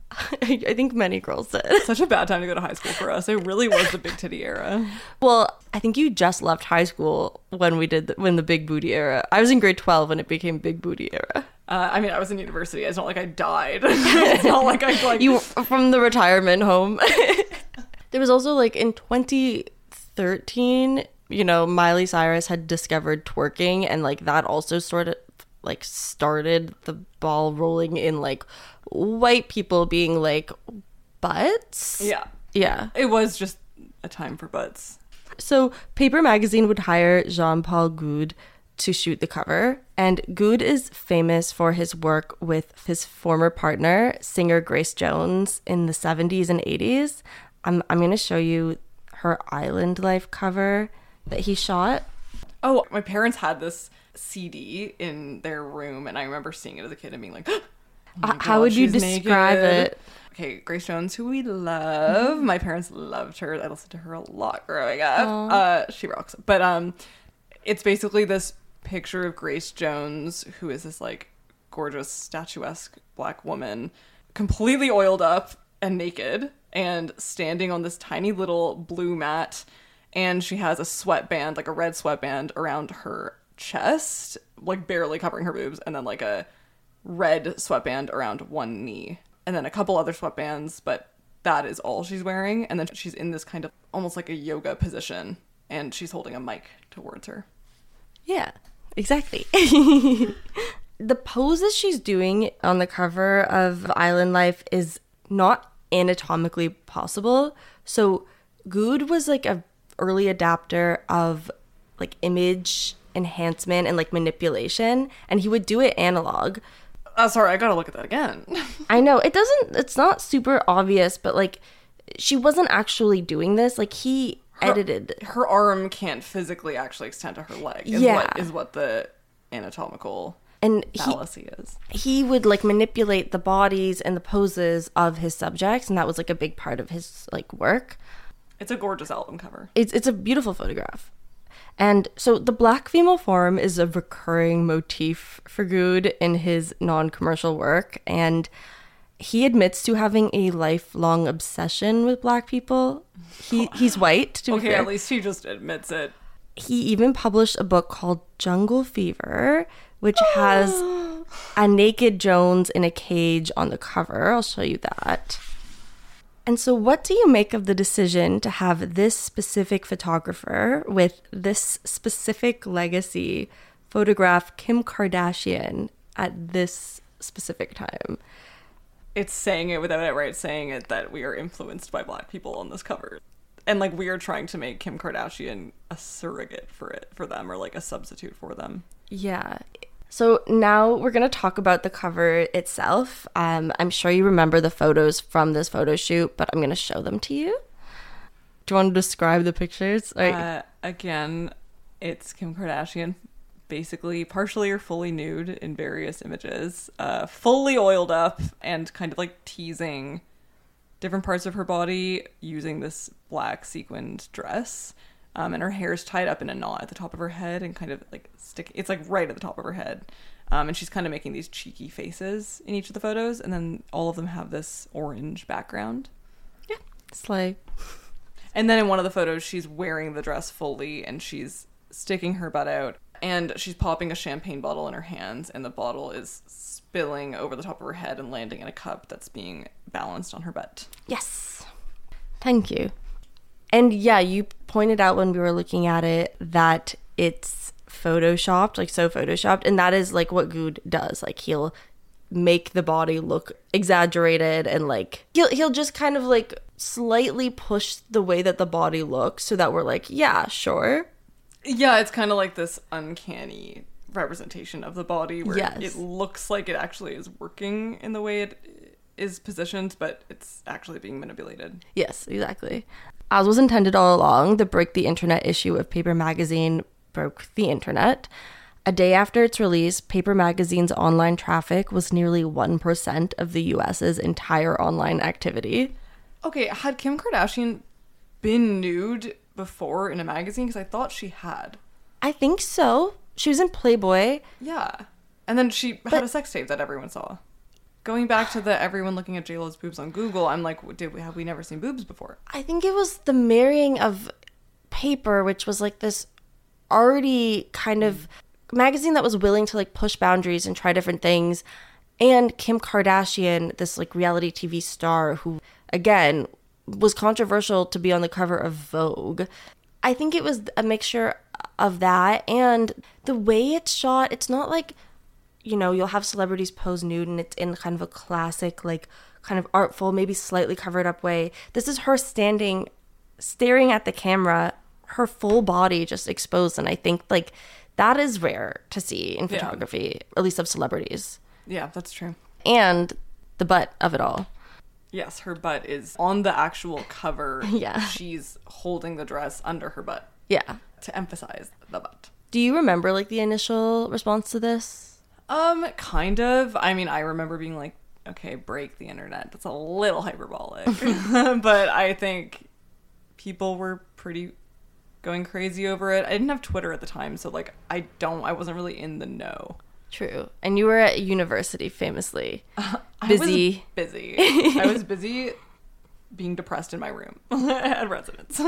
I, I think many girls did. Such a bad time to go to high school for us. It really was the big titty era. Well, I think you just left high school when we did the, when the big booty era. I was in grade twelve when it became big booty era. Uh, I mean, I was in university. It's not like I died. It's not like I like you from the retirement home. There was also like in twenty thirteen, you know, Miley Cyrus had discovered twerking, and like that also sort of like started the ball rolling in like white people being like butts. Yeah. Yeah. It was just a time for butts. So Paper Magazine would hire Jean-Paul Goude to shoot the cover, and Goude is famous for his work with his former partner, singer Grace Jones, in the seventies and eighties. I'm I'm going to show you her Island Life cover that he shot. Oh, my parents had this C D in their room, and I remember seeing it as a kid and being like, oh my God, how would you she's describe naked. it? Okay, Grace Jones, who we love. My parents loved her. I listened to her a lot growing up. Aww. Uh, she rocks. But um, it's basically this picture of Grace Jones, who is this like gorgeous, statuesque black woman, completely oiled up and naked, and standing on this tiny little blue mat, and she has a sweatband, like a red sweatband around her chest, like barely covering her boobs, and then like a red sweatband around one knee, and then a couple other sweatbands, but that is all she's wearing. And then she's in this kind of almost like a yoga position, and she's holding a mic towards her. Yeah, exactly. The poses she's doing on the cover of Island Life is not anatomically possible. So Goude was like a early adapter of like image enhancement and like manipulation, and he would do it analog. Oh, sorry, I gotta look at that again. I know it doesn't, it's not super obvious, but like she wasn't actually doing this. Like he her, edited. Her arm can't physically actually extend to her leg. Is Yeah. what, is what the anatomical And fallacy he, is. he would like manipulate the bodies and the poses of his subjects, and that was like a big part of his like work. It's a gorgeous album cover. It's it's a beautiful photograph. And so the black female form is a recurring motif for Goude in his non-commercial work, and he admits to having a lifelong obsession with black people. He he's white, to be Okay, fair. at least he just admits it. He even published a book called Jungle Fever, which has a naked Jones in a cage on the cover. I'll show you that. And so what do you make of the decision to have this specific photographer with this specific legacy photograph Kim Kardashian at this specific time? It's saying it without outright saying it that we are influenced by black people on this cover. And like we are trying to make Kim Kardashian a surrogate for it, for them, or like a substitute for them. Yeah. So now we're going to talk about the cover itself. Um, I'm sure you remember the photos from this photo shoot, but I'm going to show them to you. Do you want to describe the pictures? Like, Uh, again, it's Kim Kardashian, basically partially or fully nude in various images, uh, fully oiled up and kind of like teasing different parts of her body using this black sequined dress. Um, and her hair is tied up in a knot at the top of her head and kind of like stick. It's like right at the top of her head. Um, and she's kind of making these cheeky faces in each of the photos. And then all of them have this orange background. yeah, slay. And then in one of the photos, she's wearing the dress fully and she's sticking her butt out. And she's popping a champagne bottle in her hands. And the bottle is spilling over the top of her head and landing in a cup that's being balanced on her butt. Yes. Thank you. And yeah, you pointed out when we were looking at it that it's photoshopped, like so photoshopped. And that is like what Goude does. Like he'll make the body look exaggerated and like he'll he'll just kind of like slightly push the way that the body looks so that we're like, yeah, sure. Yeah, it's kind of like this uncanny representation of the body where Yes. it looks like it actually is working in the way it is positioned, but it's actually being manipulated. Yes, exactly. As was intended all along, the Break the Internet issue of Paper Magazine broke the internet. A day after its release, Paper Magazine's online traffic was nearly one percent of the U S's entire online activity. Okay, had Kim Kardashian been nude before in a magazine? Because I thought she had. I think so. She was in Playboy. Yeah. And then she But- had a sex tape that everyone saw. going back to the everyone looking at J-Lo's boobs on Google, I'm like, did we have we never seen boobs before? I think it was the marrying of Paper, which was like this already kind of magazine that was willing to like push boundaries and try different things, and Kim Kardashian, this like reality T V star who again was controversial to be on the cover of Vogue. I think it was a mixture of that and the way it's shot. It's not like, you know, you'll have celebrities pose nude and it's in kind of a classic, like kind of artful, maybe slightly covered up way. This is her standing, staring at the camera, her full body just exposed. And I think like that is rare to see in photography, yeah. At least of celebrities. Yeah, that's true. And the butt of it all. Yes, her butt is on the actual cover. Yeah. She's holding the dress under her butt. Yeah. To emphasize the butt. Do you remember like the initial response to this? Um, kind of. I mean, I remember being like, okay, break the internet. That's a little hyperbolic. But I think people were pretty going crazy over it. I didn't have Twitter at the time, so like I don't I wasn't really in the know. True. And you were at university famously. Uh, busy. I was busy. I was busy being depressed in my room at residence.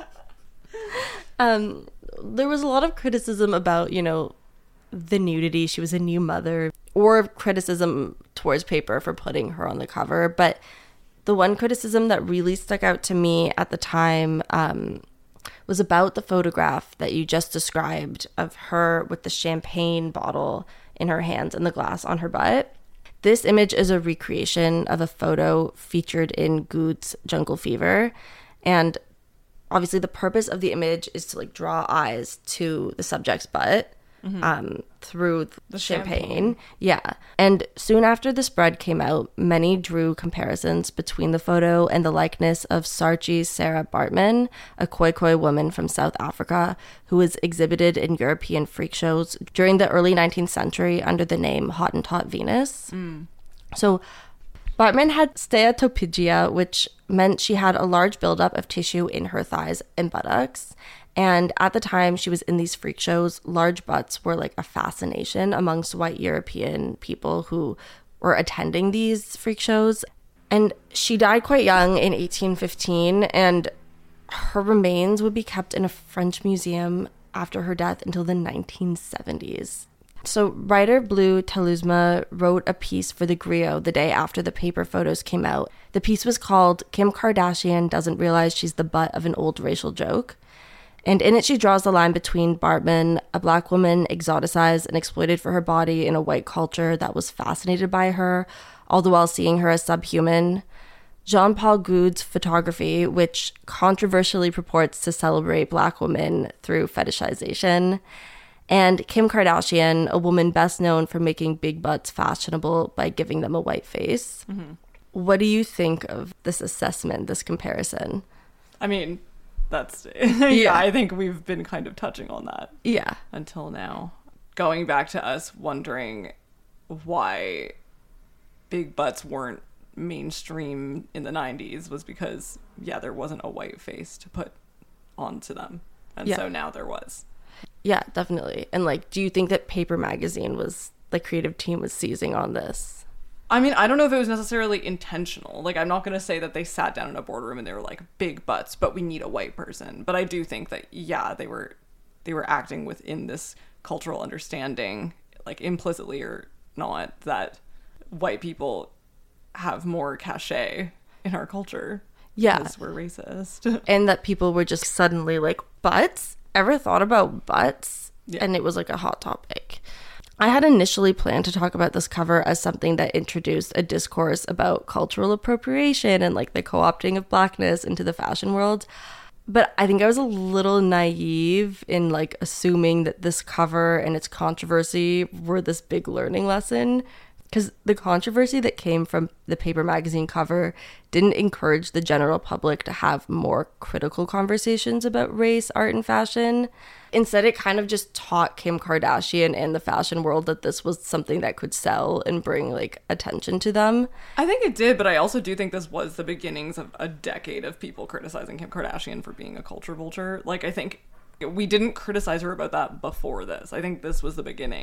um, there was a lot of criticism about, you know, the nudity. She was a new mother, or criticism towards Paper for putting her on the cover. But the one criticism that really stuck out to me at the time um, was about the photograph that you just described of her with the champagne bottle in her hands and the glass on her butt. This image is a recreation of a photo featured in Good's Jungle Fever. And obviously the purpose of the image is to like draw eyes to the subject's butt. Mm-hmm. Um, through the, the champagne. champagne. Yeah. And soon after the spread came out, many drew comparisons between the photo and the likeness of Saartjie Sarah Baartman, a Khoikhoi woman from South Africa who was exhibited in European freak shows during the early nineteenth century under the name Hottentot Venus. Mm. So Baartman had steatopygia, which meant she had a large buildup of tissue in her thighs and buttocks. And at the time she was in these freak shows, large butts were like a fascination amongst white European people who were attending these freak shows. And she died quite young in eighteen fifteen, and her remains would be kept in a French museum after her death until the nineteen seventies. So writer Blue Telusma wrote a piece for The Griot the day after the Paper photos came out. The piece was called Kim Kardashian Doesn't Realize She's the Butt of an Old Racial Joke. And in it, she draws the line between Baartman, a black woman exoticized and exploited for her body in a white culture that was fascinated by her, all the while seeing her as subhuman. Jean-Paul Goude's photography, which controversially purports to celebrate black women through fetishization. And Kim Kardashian, a woman best known for making big butts fashionable by giving them a white face. Mm-hmm. What do you think of this assessment, this comparison? I mean... That's yeah, yeah. I think we've been kind of touching on that. Yeah. Until now. Going back to us wondering why big butts weren't mainstream in the nineties was because, yeah, there wasn't a white face to put onto them. And yeah. So now there was. Yeah, definitely. And like, do you think that Paper Magazine was, the creative team was seizing on this? I mean, I don't know if it was necessarily intentional. Like, I'm not going to say that they sat down in a boardroom and they were like, big butts, but we need a white person. But I do think that, yeah, they were they were acting within this cultural understanding, like implicitly or not, that white people have more cachet in our culture. Yeah. Because we're racist. And that people were just suddenly like, butts? Ever thought about butts? Yeah. And it was like a hot topic. I had initially planned to talk about this cover as something that introduced a discourse about cultural appropriation and like the co-opting of blackness into the fashion world. But I think I was a little naive in like assuming that this cover and its controversy were this big learning lesson. Because the controversy that came from the Paper Magazine cover didn't encourage the general public to have more critical conversations about race, art, and fashion. Instead, it kind of just taught Kim Kardashian and the fashion world that this was something that could sell and bring like attention to them. I think it did, but I also do think this was the beginnings of a decade of people criticizing Kim Kardashian for being a culture vulture. Like, I think we didn't criticize her about that before this. I think this was the beginning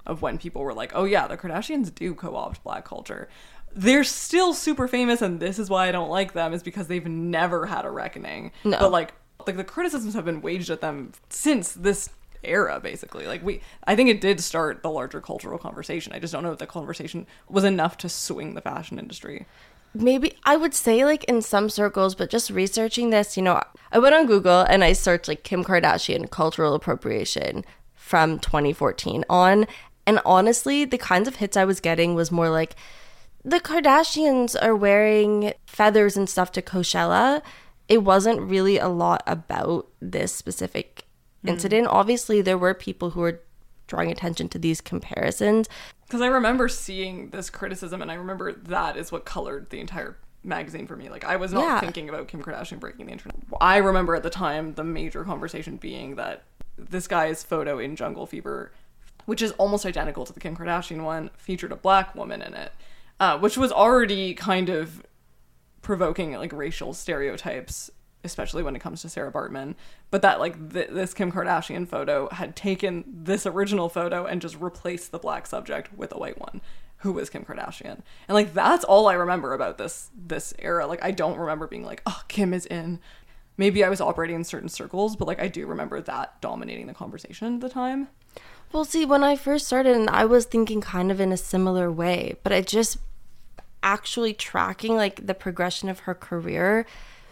of when people were like, oh yeah, the Kardashians do co-opt Black culture. They're still super famous, and this is why I don't like them, is because they've never had a reckoning. No. But like, like the criticisms have been waged at them since this era, basically. Like we, I think it did start the larger cultural conversation. I just don't know if the conversation was enough to swing the fashion industry. Maybe I would say like in some circles, but just researching this, you know, I went on Google and I searched like Kim Kardashian cultural appropriation from twenty fourteen on. And honestly, the kinds of hits I was getting was more like the Kardashians are wearing feathers and stuff to Coachella. It wasn't really a lot about this specific mm. incident. Obviously, there were people who were drawing attention to these comparisons. Because I remember seeing this criticism, and I remember that is what colored the entire magazine for me. Like, I was not yeah. thinking about Kim Kardashian breaking the internet. I remember at the time the major conversation being that this guy's photo in Jungle Fever, which is almost identical to the Kim Kardashian one, featured a Black woman in it, uh, which was already kind of provoking like racial stereotypes, especially when it comes to Sarah Bartman. But that like th- this Kim Kardashian photo had taken this original photo and just replaced the Black subject with a white one, who was Kim Kardashian. And like that's all I remember about this this era. Like I don't remember being like, oh, Kim is in. Maybe I was operating in certain circles, but like I do remember that dominating the conversation at the time. Well, see, when I first started, and I was thinking kind of in a similar way, but I just actually tracking like the progression of her career,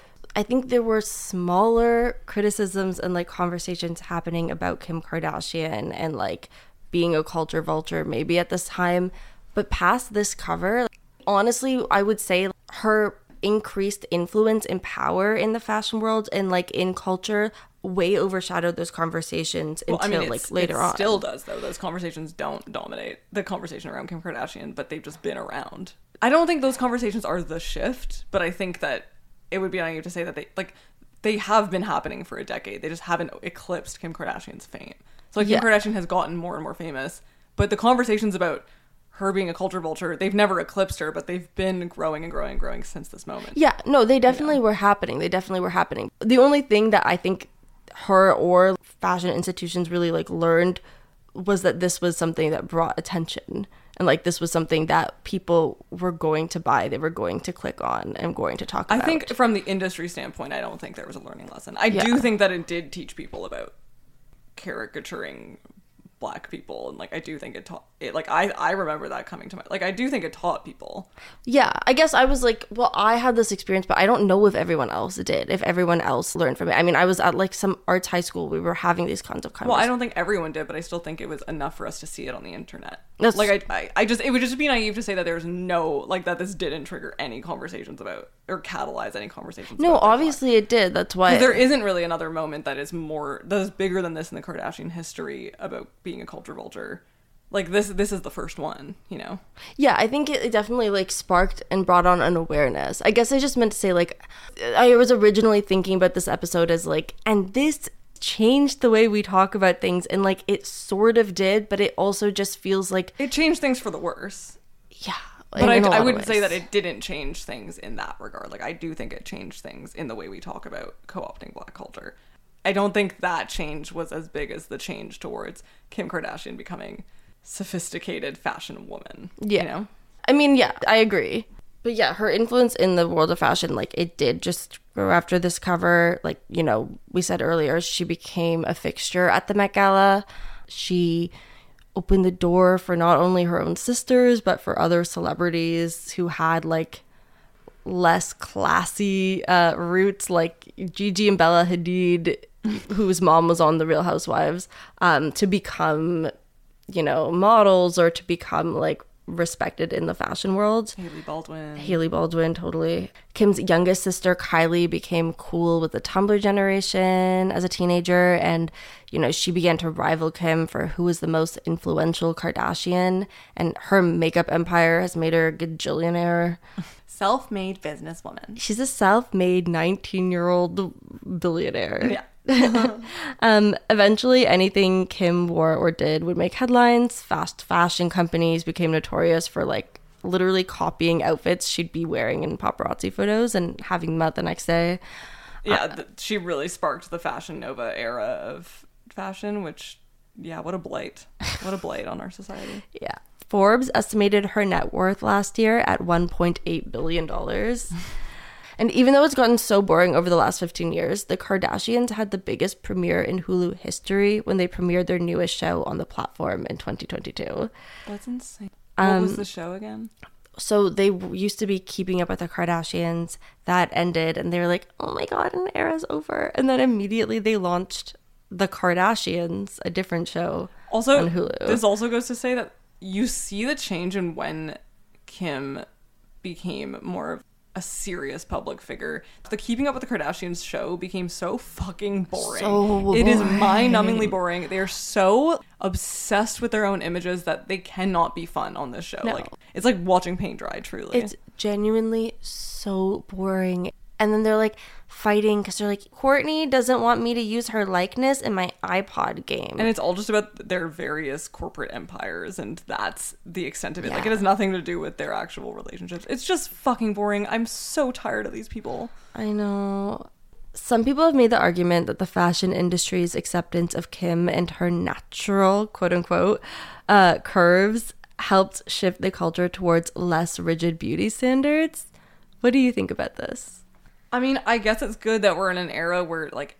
I think there were smaller criticisms and like conversations happening about Kim Kardashian and like being a culture vulture maybe at this time. But past this cover, honestly, I would say her increased influence and power in the fashion world and like in culture way overshadowed those conversations well, until I mean, like later it on. Still does though. Those conversations don't dominate the conversation around Kim Kardashian, but they've just been around. I don't think those conversations are the shift, but I think that it would be naive to say that they like they have been happening for a decade. They just haven't eclipsed Kim Kardashian's fame. So like, yeah. Kim Kardashian has gotten more and more famous, but the conversations about her being a culture vulture, they've never eclipsed her, but they've been growing and growing and growing since this moment. Yeah, no, they definitely yeah. were happening. They definitely were happening. The only thing that I think her or fashion institutions really like learned was that this was something that brought attention, and like this was something that people were going to buy, they were going to click on and going to talk about. I think from the industry standpoint, I don't think there was a learning lesson. I yeah. do think that it did teach people about caricaturing Black people, and like I do think it taught it like I I remember that coming to my like I do think it taught people. Yeah, I guess I was like, well, I had this experience, but I don't know if everyone else did, if everyone else learned from it. I mean, I was at like some arts high school, we were having these kinds of conversations. Well, I don't think everyone did, but I still think it was enough for us to see it on the internet. That's... Like I, I I just it would just be naive to say that there's no like that this didn't trigger any conversations about or catalyze any conversations. No, about obviously it did. That's why there isn't really another moment that is more that is bigger than this in the Kardashian history about being a culture vulture. Like this this is the first one, you know. Yeah, I think it definitely like sparked and brought on an awareness. I guess I just meant to say like I was originally thinking about this episode as like, and this changed the way we talk about things, and like it sort of did, but it also just feels like it changed things for the worse. Yeah. But I, I wouldn't say that it didn't change things in that regard. Like, I do think it changed things in the way we talk about co-opting Black culture. I don't think that change was as big as the change towards Kim Kardashian becoming sophisticated fashion woman. Yeah. You know? I mean, yeah, I agree. But yeah, her influence in the world of fashion, like, it did just grow after this cover. Like, you know, we said earlier, she became a fixture at the Met Gala. She opened the door for not only her own sisters, but for other celebrities who had, like, less classy uh, roots, like Gigi and Bella Hadid, whose mom was on The Real Housewives, um, to become, you know, models or to become, like, respected in the fashion world. Hailey Baldwin. Hailey Baldwin, totally. Kim's youngest sister, Kylie, became cool with the Tumblr generation as a teenager, and, you know, she began to rival Kim for who was the most influential Kardashian, and her makeup empire has made her a gajillionaire. Self-made businesswoman. She's a self-made nineteen-year-old billionaire. Yeah. um, eventually, anything Kim wore or did would make headlines. Fast fashion companies became notorious for, like, literally copying outfits she'd be wearing in paparazzi photos and having them out the next day. Yeah, uh, th- she really sparked the Fashion Nova era of fashion, which Yeah, what a blight. What a blight on our society. Yeah. Forbes estimated her net worth last year at one point eight billion dollars. And even though it's gotten so boring over the last fifteen years, the Kardashians had the biggest premiere in Hulu history when they premiered their newest show on the platform in twenty twenty-two. That's insane. What Um, was the show again? So they w- used to be Keeping Up with the Kardashians. That ended, and they were like, oh my god, an era's over. And then immediately they launched The Kardashians, a different show Also, on Hulu. this also goes to say that you see the change in when Kim became more of a serious public figure. The Keeping Up with the Kardashians show became so fucking boring. So It is boring. mind-numbingly boring. They are so obsessed with their own images that they cannot be fun on this show. No. Like, it's like watching paint dry, truly. It's genuinely so boring. And then they're like fighting because they're like, Courtney doesn't want me to use her likeness in my iPod game. And it's all just about their various corporate empires, and that's the extent of it. Like, Yeah. it has nothing to do with their actual relationships. It's just fucking boring. I'm so tired of these people. I know. Some people have made the argument that the fashion industry's acceptance of Kim and her natural, quote unquote, uh, curves helped shift the culture towards less rigid beauty standards. What do you think about this? I mean, I guess it's good that we're in an era where, like,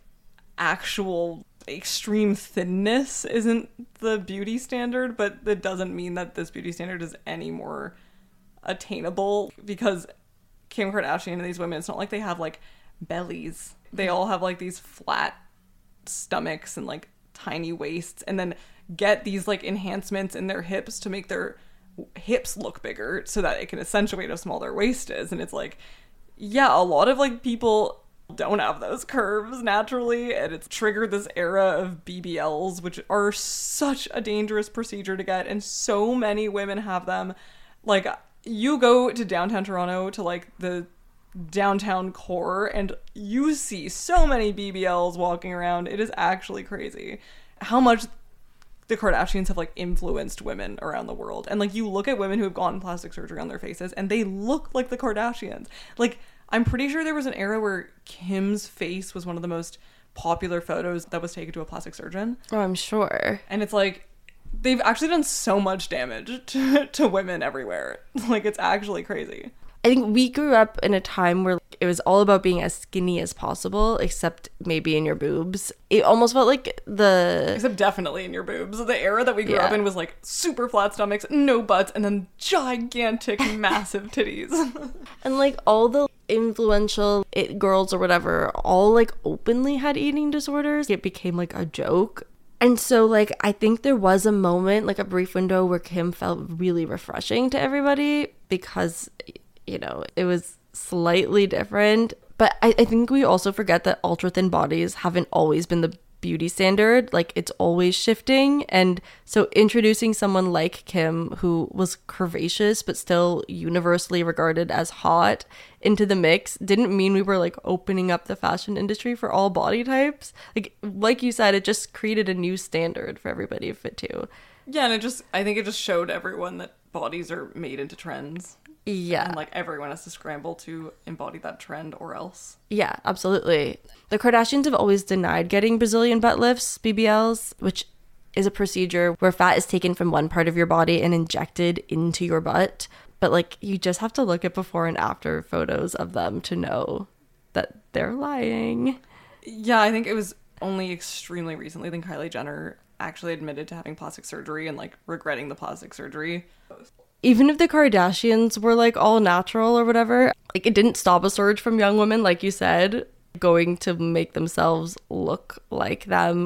actual extreme thinness isn't the beauty standard, but that doesn't mean that this beauty standard is any more attainable, because Kim Kardashian and these women, it's not like they have, like, bellies. They all have, like, these flat stomachs and, like, tiny waists, and then get these, like, enhancements in their hips to make their hips look bigger so that it can accentuate how small their waist is. And it's like, yeah, a lot of, like, people don't have those curves naturally, and it's triggered this era of B B Ls, which are such a dangerous procedure to get, and so many women have them. Like, you go to downtown Toronto to, like, the downtown core, and you see so many B B Ls walking around. It is actually crazy how much the Kardashians have, like, influenced women around the world. And, like, you look at women who have gotten plastic surgery on their faces, and they look like the Kardashians. Like, I'm pretty sure there was an era where Kim's face was one of the most popular photos that was taken to a plastic surgeon. Oh, I'm sure. And it's like, they've actually done so much damage to, to women everywhere. Like, it's actually crazy. I think we grew up in a time where it was all about being as skinny as possible, except maybe in your boobs. It almost felt like the... Except definitely in your boobs. The era that we grew Yeah. up in was, like, super flat stomachs, no butts, and then gigantic, massive titties. And, like, all the influential it girls or whatever all, like, openly had eating disorders. It became, like, a joke. And so, like, I think there was a moment, like, a brief window where Kim felt really refreshing to everybody because, you know, it was slightly different. But I, I think we also forget that ultra thin bodies haven't always been the beauty standard. Like, it's always shifting. And so introducing someone like Kim, who was curvaceous but still universally regarded as hot, into the mix didn't mean we were, like, opening up the fashion industry for all body types. Like like you said, it just created a new standard for everybody to fit to. Yeah, and it just, I think it just showed everyone that bodies are made into trends. Yeah. And, like, everyone has to scramble to embody that trend or else. Yeah, absolutely. The Kardashians have always denied getting Brazilian butt lifts, B B Ls, which is a procedure where fat is taken from one part of your body and injected into your butt. But, like, you just have to look at before and after photos of them to know that they're lying. Yeah, I think it was only extremely recently that Kylie Jenner actually admitted to having plastic surgery and, like, regretting the plastic surgery. Even if the Kardashians were, like, all natural or whatever, like, it didn't stop a surge from young women, like you said, going to make themselves look like them.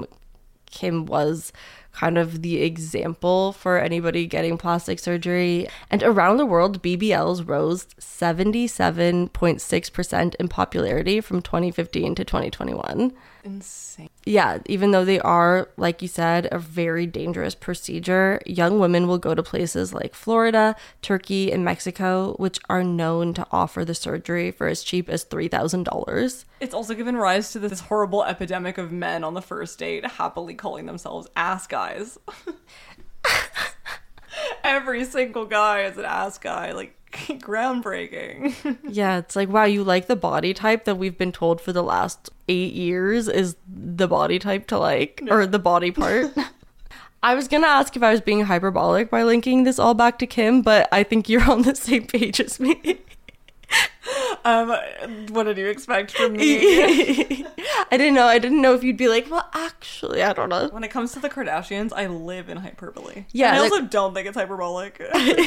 Kim was kind of the example for anybody getting plastic surgery. And around the world, B B Ls rose seventy-seven point six percent in popularity from twenty fifteen to twenty twenty-one. Insane. Yeah, even though they are, like you said, a very dangerous procedure, young women will go to places like Florida, Turkey, and Mexico, which are known to offer the surgery for as cheap as three thousand dollars. It's also given rise to this horrible epidemic of men on the first date happily calling themselves ass guys. Every single guy is an ass guy. Like, groundbreaking. Yeah, it's like, wow, you like the body type that we've been told for the last eight years is the body type to like, or the body part. I was gonna ask if I was being hyperbolic by linking this all back to Kim, but I think you're on the same page as me. um, what did you expect from me? I didn't know. I didn't know if you'd be like, well, actually, I don't know. When it comes to the Kardashians, I live in hyperbole. Yeah, and I like- also don't think it's hyperbolic.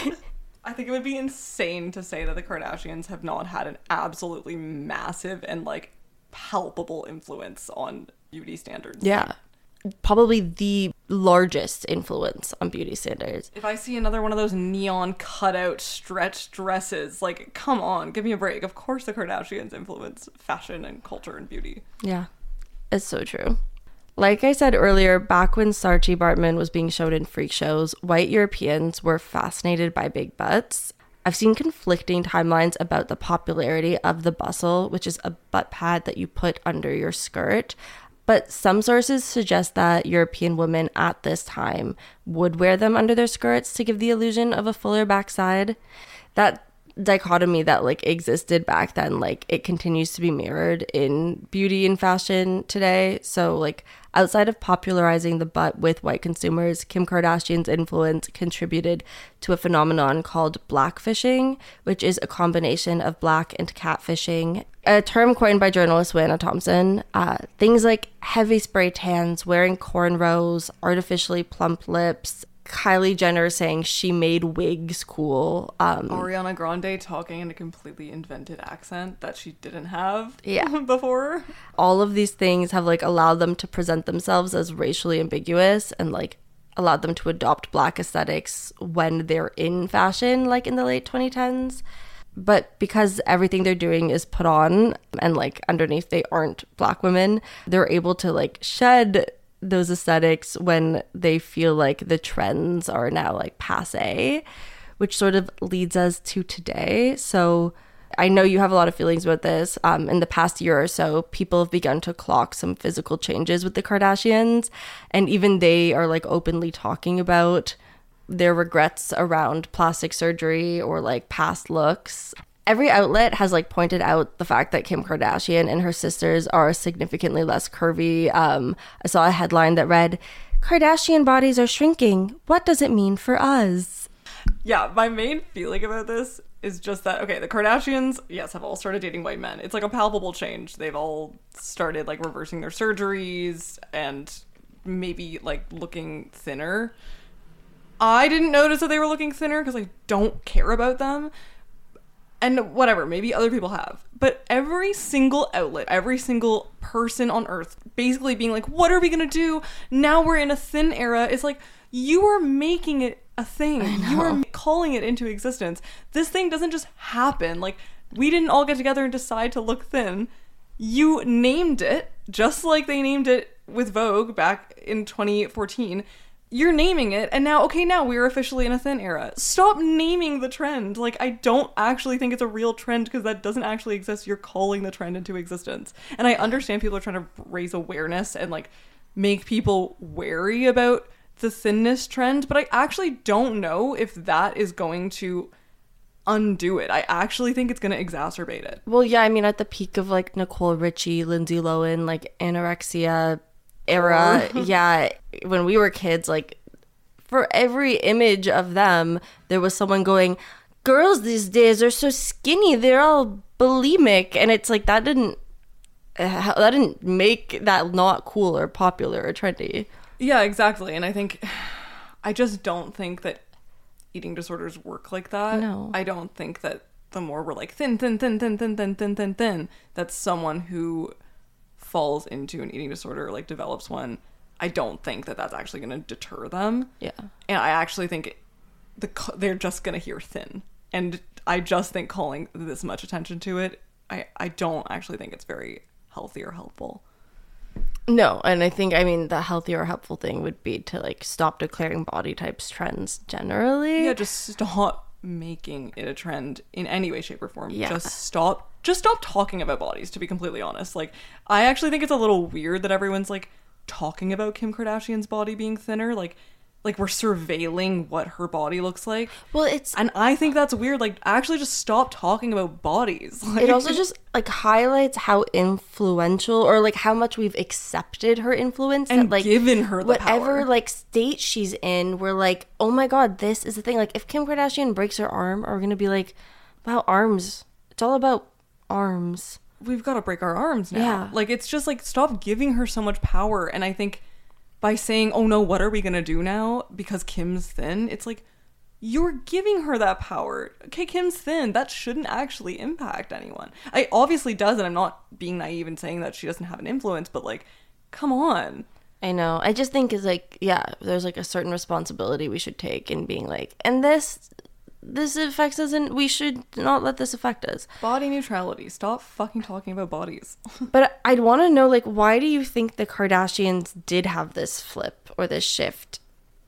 I think it would be insane to say that the Kardashians have not had an absolutely massive and like palpable influence on beauty standards. Yeah. Probably the largest influence on beauty standards. If I see another one of those neon cutout stretch dresses, like, come on, give me a break. Of course the Kardashians influence fashion and culture and beauty. Yeah, it's so true. Like I said earlier, back when Saartjie Baartman was being shown in freak shows, white Europeans were fascinated by big butts. I've seen conflicting timelines about the popularity of the bustle, which is a butt pad that you put under your skirt. But some sources suggest that European women at this time would wear them under their skirts to give the illusion of a fuller backside. That dichotomy that like existed back then, like it continues to be mirrored in beauty and fashion today. So like outside of popularizing the butt with white consumers, Kim Kardashian's influence contributed to a phenomenon called blackfishing, which is a combination of black and catfishing, a term coined by journalist Joanna Thompson. Uh, things like heavy spray tans, wearing cornrows, artificially plump lips, Kylie Jenner saying she made wigs cool. Um, Ariana Grande talking in a completely invented accent that she didn't have Yeah. before. all of these things have like allowed them to present themselves as racially ambiguous and like allowed them to adopt black aesthetics when they're in fashion, like in the late twenty tens. But because everything they're doing is put on and like underneath they aren't black women, they're able to like shed those aesthetics when they feel like the trends are now like passe, which sort of leads us to today. So I know you have a lot of feelings about this. Um, in the past year or so, people have begun to clock some physical changes with the Kardashians, and even they are like openly talking about their regrets around plastic surgery or like past looks. Every outlet has like pointed out the fact that Kim Kardashian and her sisters are significantly less curvy. Um, I saw a headline that read, "Kardashian bodies are shrinking. What does it mean for us?" Yeah, my main feeling about this is just that, okay, the Kardashians, yes, have all started dating white men. It's like a palpable change. They've all started like reversing their surgeries and maybe like looking thinner. I didn't notice that they were looking thinner because I don't care about them. And whatever, maybe other people have. But every single outlet, every single person on earth basically being like, what are we going to do? Now we're in a thin era. It's like, you are making it a thing. You are calling it into existence. This thing doesn't just happen. Like, we didn't all get together and decide to look thin. You named it, just like they named it with Vogue back in twenty fourteen. You're naming it, and now, okay, now we're officially in a thin era. Stop naming the trend. Like, I don't actually think it's a real trend because that doesn't actually exist. You're calling the trend into existence. And I understand people are trying to raise awareness and, like, make people wary about the thinness trend, but I actually don't know if that is going to undo it. I actually think it's going to exacerbate it. Well, yeah, I mean, at the peak of like Nicole Richie, Lindsay Lohan, like anorexia era, yeah, when we were kids, like for every image of them, there was someone going, girls these days are so skinny, they're all bulimic, and it's like that didn't uh, that didn't make that not cool or popular or trendy. Yeah, exactly. And I think, I just don't think that eating disorders work like that. No. I don't think that the more we're like thin, thin, thin, thin, thin, thin, thin, thin, thin, that someone who falls into an eating disorder or like develops one, I don't think that that's actually going to deter them. Yeah. And I actually think the they're just going to hear thin. And I just think calling this much attention to it, I, I don't actually think it's very healthy or helpful. No, and I think, I mean, the healthy or helpful thing would be to like stop declaring body types trends generally. Yeah, just stop making it a trend in any way, shape, or form. Yeah. Just stop just stop talking about bodies, to be completely honest. Like, I actually think it's a little weird that everyone's like talking about Kim Kardashian's body being thinner. Like, like we're surveilling what her body looks like. Well, it's And I think that's weird. Like, actually just stop talking about bodies. Like, it also just like highlights how influential, or like how much we've accepted her influence, and that, like, given her the whatever power. like state she's in, we're like, oh my god, this is the thing. Like, if Kim Kardashian breaks her arm, are we gonna be like, wow, arms, it's all about arms. We've got to break our arms now. Yeah. Like, it's just like, stop giving her so much power. And I think by saying, oh no, what are we gonna do now because Kim's thin, it's like, you're giving her that power. Okay, Kim's thin, that shouldn't actually impact anyone. I obviously does, and I'm not being naive and saying that she doesn't have an influence, but like, come on. I know. I just think is like, yeah, there's like a certain responsibility we should take in being like, and this this affects us, and we should not let this affect us. Body neutrality. Stop fucking talking about bodies. But I'd want to know, like, why do you think the Kardashians did have this flip or this shift?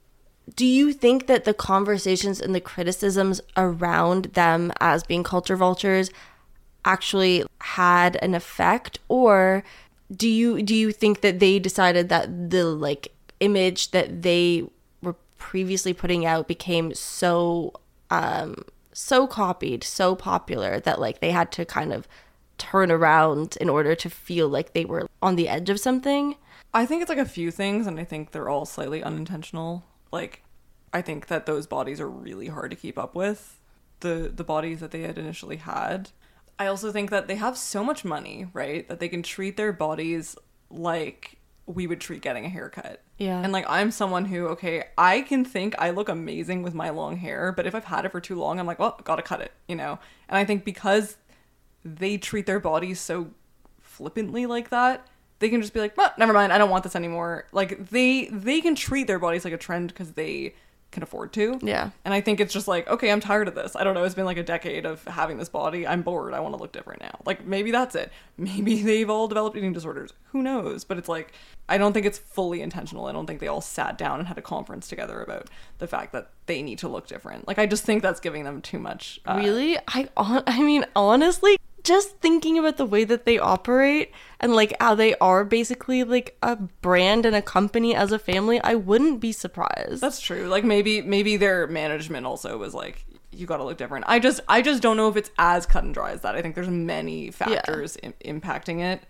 Do you think that the conversations and the criticisms around them as being culture vultures actually had an effect? Or do you do you think that they decided that the, like, image that they were previously putting out became so um so copied, so popular, that like they had to kind of turn around in order to feel like they were on the edge of something? I think it's like a few things, and I think they're all slightly unintentional. Like, I think that those bodies are really hard to keep up with, the the bodies that they had initially had. I also think that they have so much money, right, that they can treat their bodies like we would treat getting a haircut. Yeah. And like, I'm someone who, okay, I can think I look amazing with my long hair, but if I've had it for too long, I'm like, well, gotta cut it, you know? And I think because they treat their bodies so flippantly like that, they can just be like, well, never mind, I don't want this anymore. Like, they they can treat their bodies like a trend because they can afford to. Yeah. And I think it's just like, okay, I'm tired of this. I don't know, it's been like a decade of having this body. I'm bored. I want to look different now. Like, maybe that's it. Maybe they've all developed eating disorders. Who knows? But it's like, I don't think it's fully intentional. I don't think they all sat down and had a conference together about the fact that they need to look different. Like, I just think that's giving them too much. Uh, Really? I hon- I mean, honestly, just thinking about the way that they operate and like how they are basically like a brand and a company as a family, I wouldn't be surprised. That's true. Like, maybe maybe their management also was like, you gotta look different. I just I just don't know if it's as cut and dry as that. I think there's many factors Yeah. im- impacting it.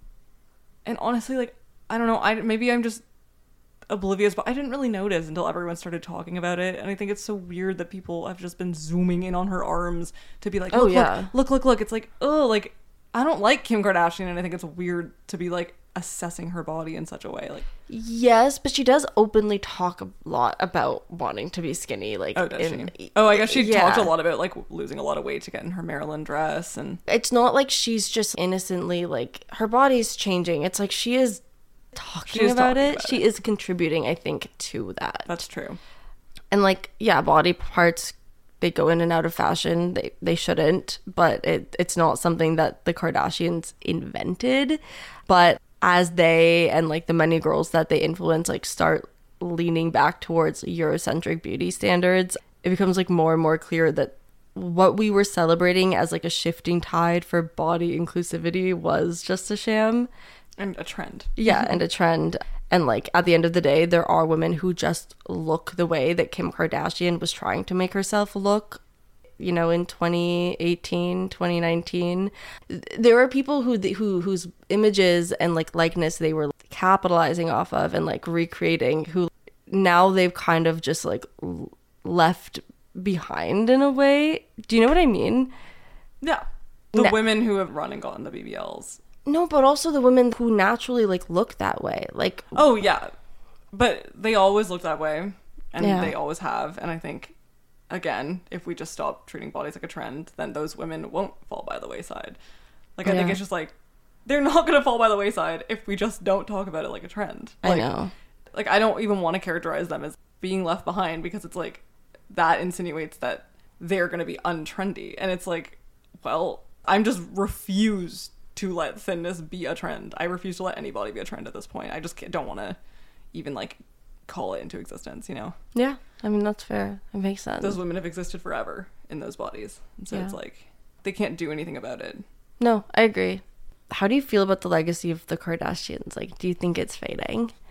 And honestly, like, I don't know. I maybe I'm just oblivious, but I didn't really notice until everyone started talking about it. And I think it's so weird that people have just been zooming in on her arms to be like, Oh, look, yeah. look, look, look, look. It's like, oh, like, I don't like Kim Kardashian, and I think it's weird to be like assessing her body in such a way. Like, Yes, but she does openly talk a lot about wanting to be skinny. Like, oh, does in- she? Oh, I guess she yeah. talked a lot about like losing a lot of weight to get in her Maryland dress, and It's not like she's just innocently like her body's changing. It's like she is talking She is about talking it. about she it. is contributing, I think, to that. that's true. And like, yeah, body parts, they go in and out of fashion. They they shouldn't, but it it's not something that the Kardashians invented. But as they and like the many girls that they influence like start leaning back towards Eurocentric beauty standards, it becomes like more and more clear that what we were celebrating as like a shifting tide for body inclusivity was just a sham. And a trend. Yeah, and a trend. And like at the end of the day, there are women who just look the way that Kim Kardashian was trying to make herself look, you know, in twenty eighteen, twenty nineteen. There are people who who whose images and like likeness they were capitalizing off of and like recreating, who now they've kind of just like l- left behind in a way. Do you know what I mean? Yeah. The No. women who have run and gotten the B B Ls. No, but also the women who naturally like look that way. Like, Oh, yeah. But they always look that way. And Yeah. they always have. And I think, again, if we just stop treating bodies like a trend, then those women won't fall by the wayside. Like, I think Yeah. it's just like, they're not going to fall by the wayside if we just don't talk about it like a trend. I Like, know. Like, I don't even want to characterize them as being left behind, because it's like, that insinuates that they're going to be untrendy. And it's like, well, I'm just refuse to let thinness be a trend. I refuse to let anybody be a trend at this point. I just can't, don't want to even like call it into existence, you know? Yeah, I mean, that's fair. It makes sense. Those women have existed forever in those bodies. And so Yeah. it's like, they can't do anything about it. No, I agree. How do you feel about the legacy of the Kardashians? Like, do you think it's fading?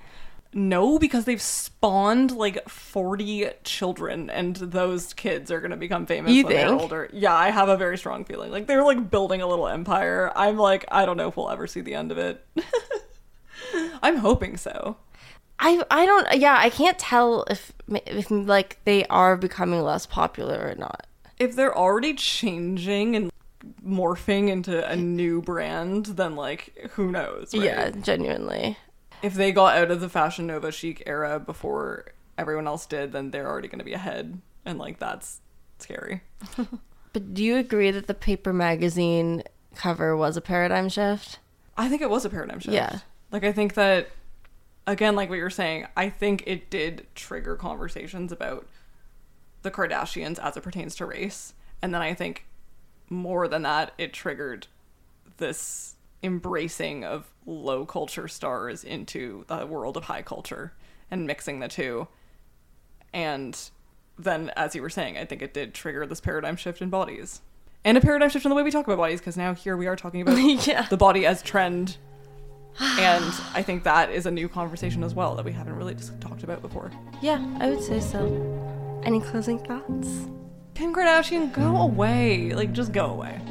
No, because they've spawned like forty children, and those kids are going to become famous You when they're think? older. Yeah, I have a very strong feeling. Like, they're like building a little empire. I'm like, I don't know if we'll ever see the end of it. I'm hoping so. I I don't yeah, I can't tell if if like they are becoming less popular or not. If they're already changing and morphing into a new brand, then like, who knows, right? Yeah, genuinely. If they got out of the Fashion Nova chic era before everyone else did, then they're already going to be ahead. And, like, that's scary. But do you agree that the paper magazine cover was a paradigm shift? I think it was a paradigm shift. Yeah. Like, I think that, again, like what you're saying, I think it did trigger conversations about the Kardashians as it pertains to race. And then I think more than that, it triggered this embracing of low culture stars into the world of high culture and mixing the two. And then, as you were saying, I think it did trigger this paradigm shift in bodies and a paradigm shift in the way we talk about bodies, because now here we are talking about Yeah. the body as trend. And I think that is a new conversation as well that we haven't really just talked about before. Yeah, I would say so. Any closing thoughts? Kim Kardashian, go away. Like, just go away.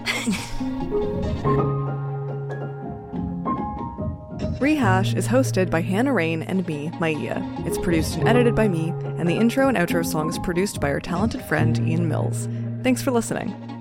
Rehash is hosted by Hannah Rain and me, Maia. It's produced and edited by me, and the intro and outro song is produced by our talented friend Ian Mills. Thanks for listening.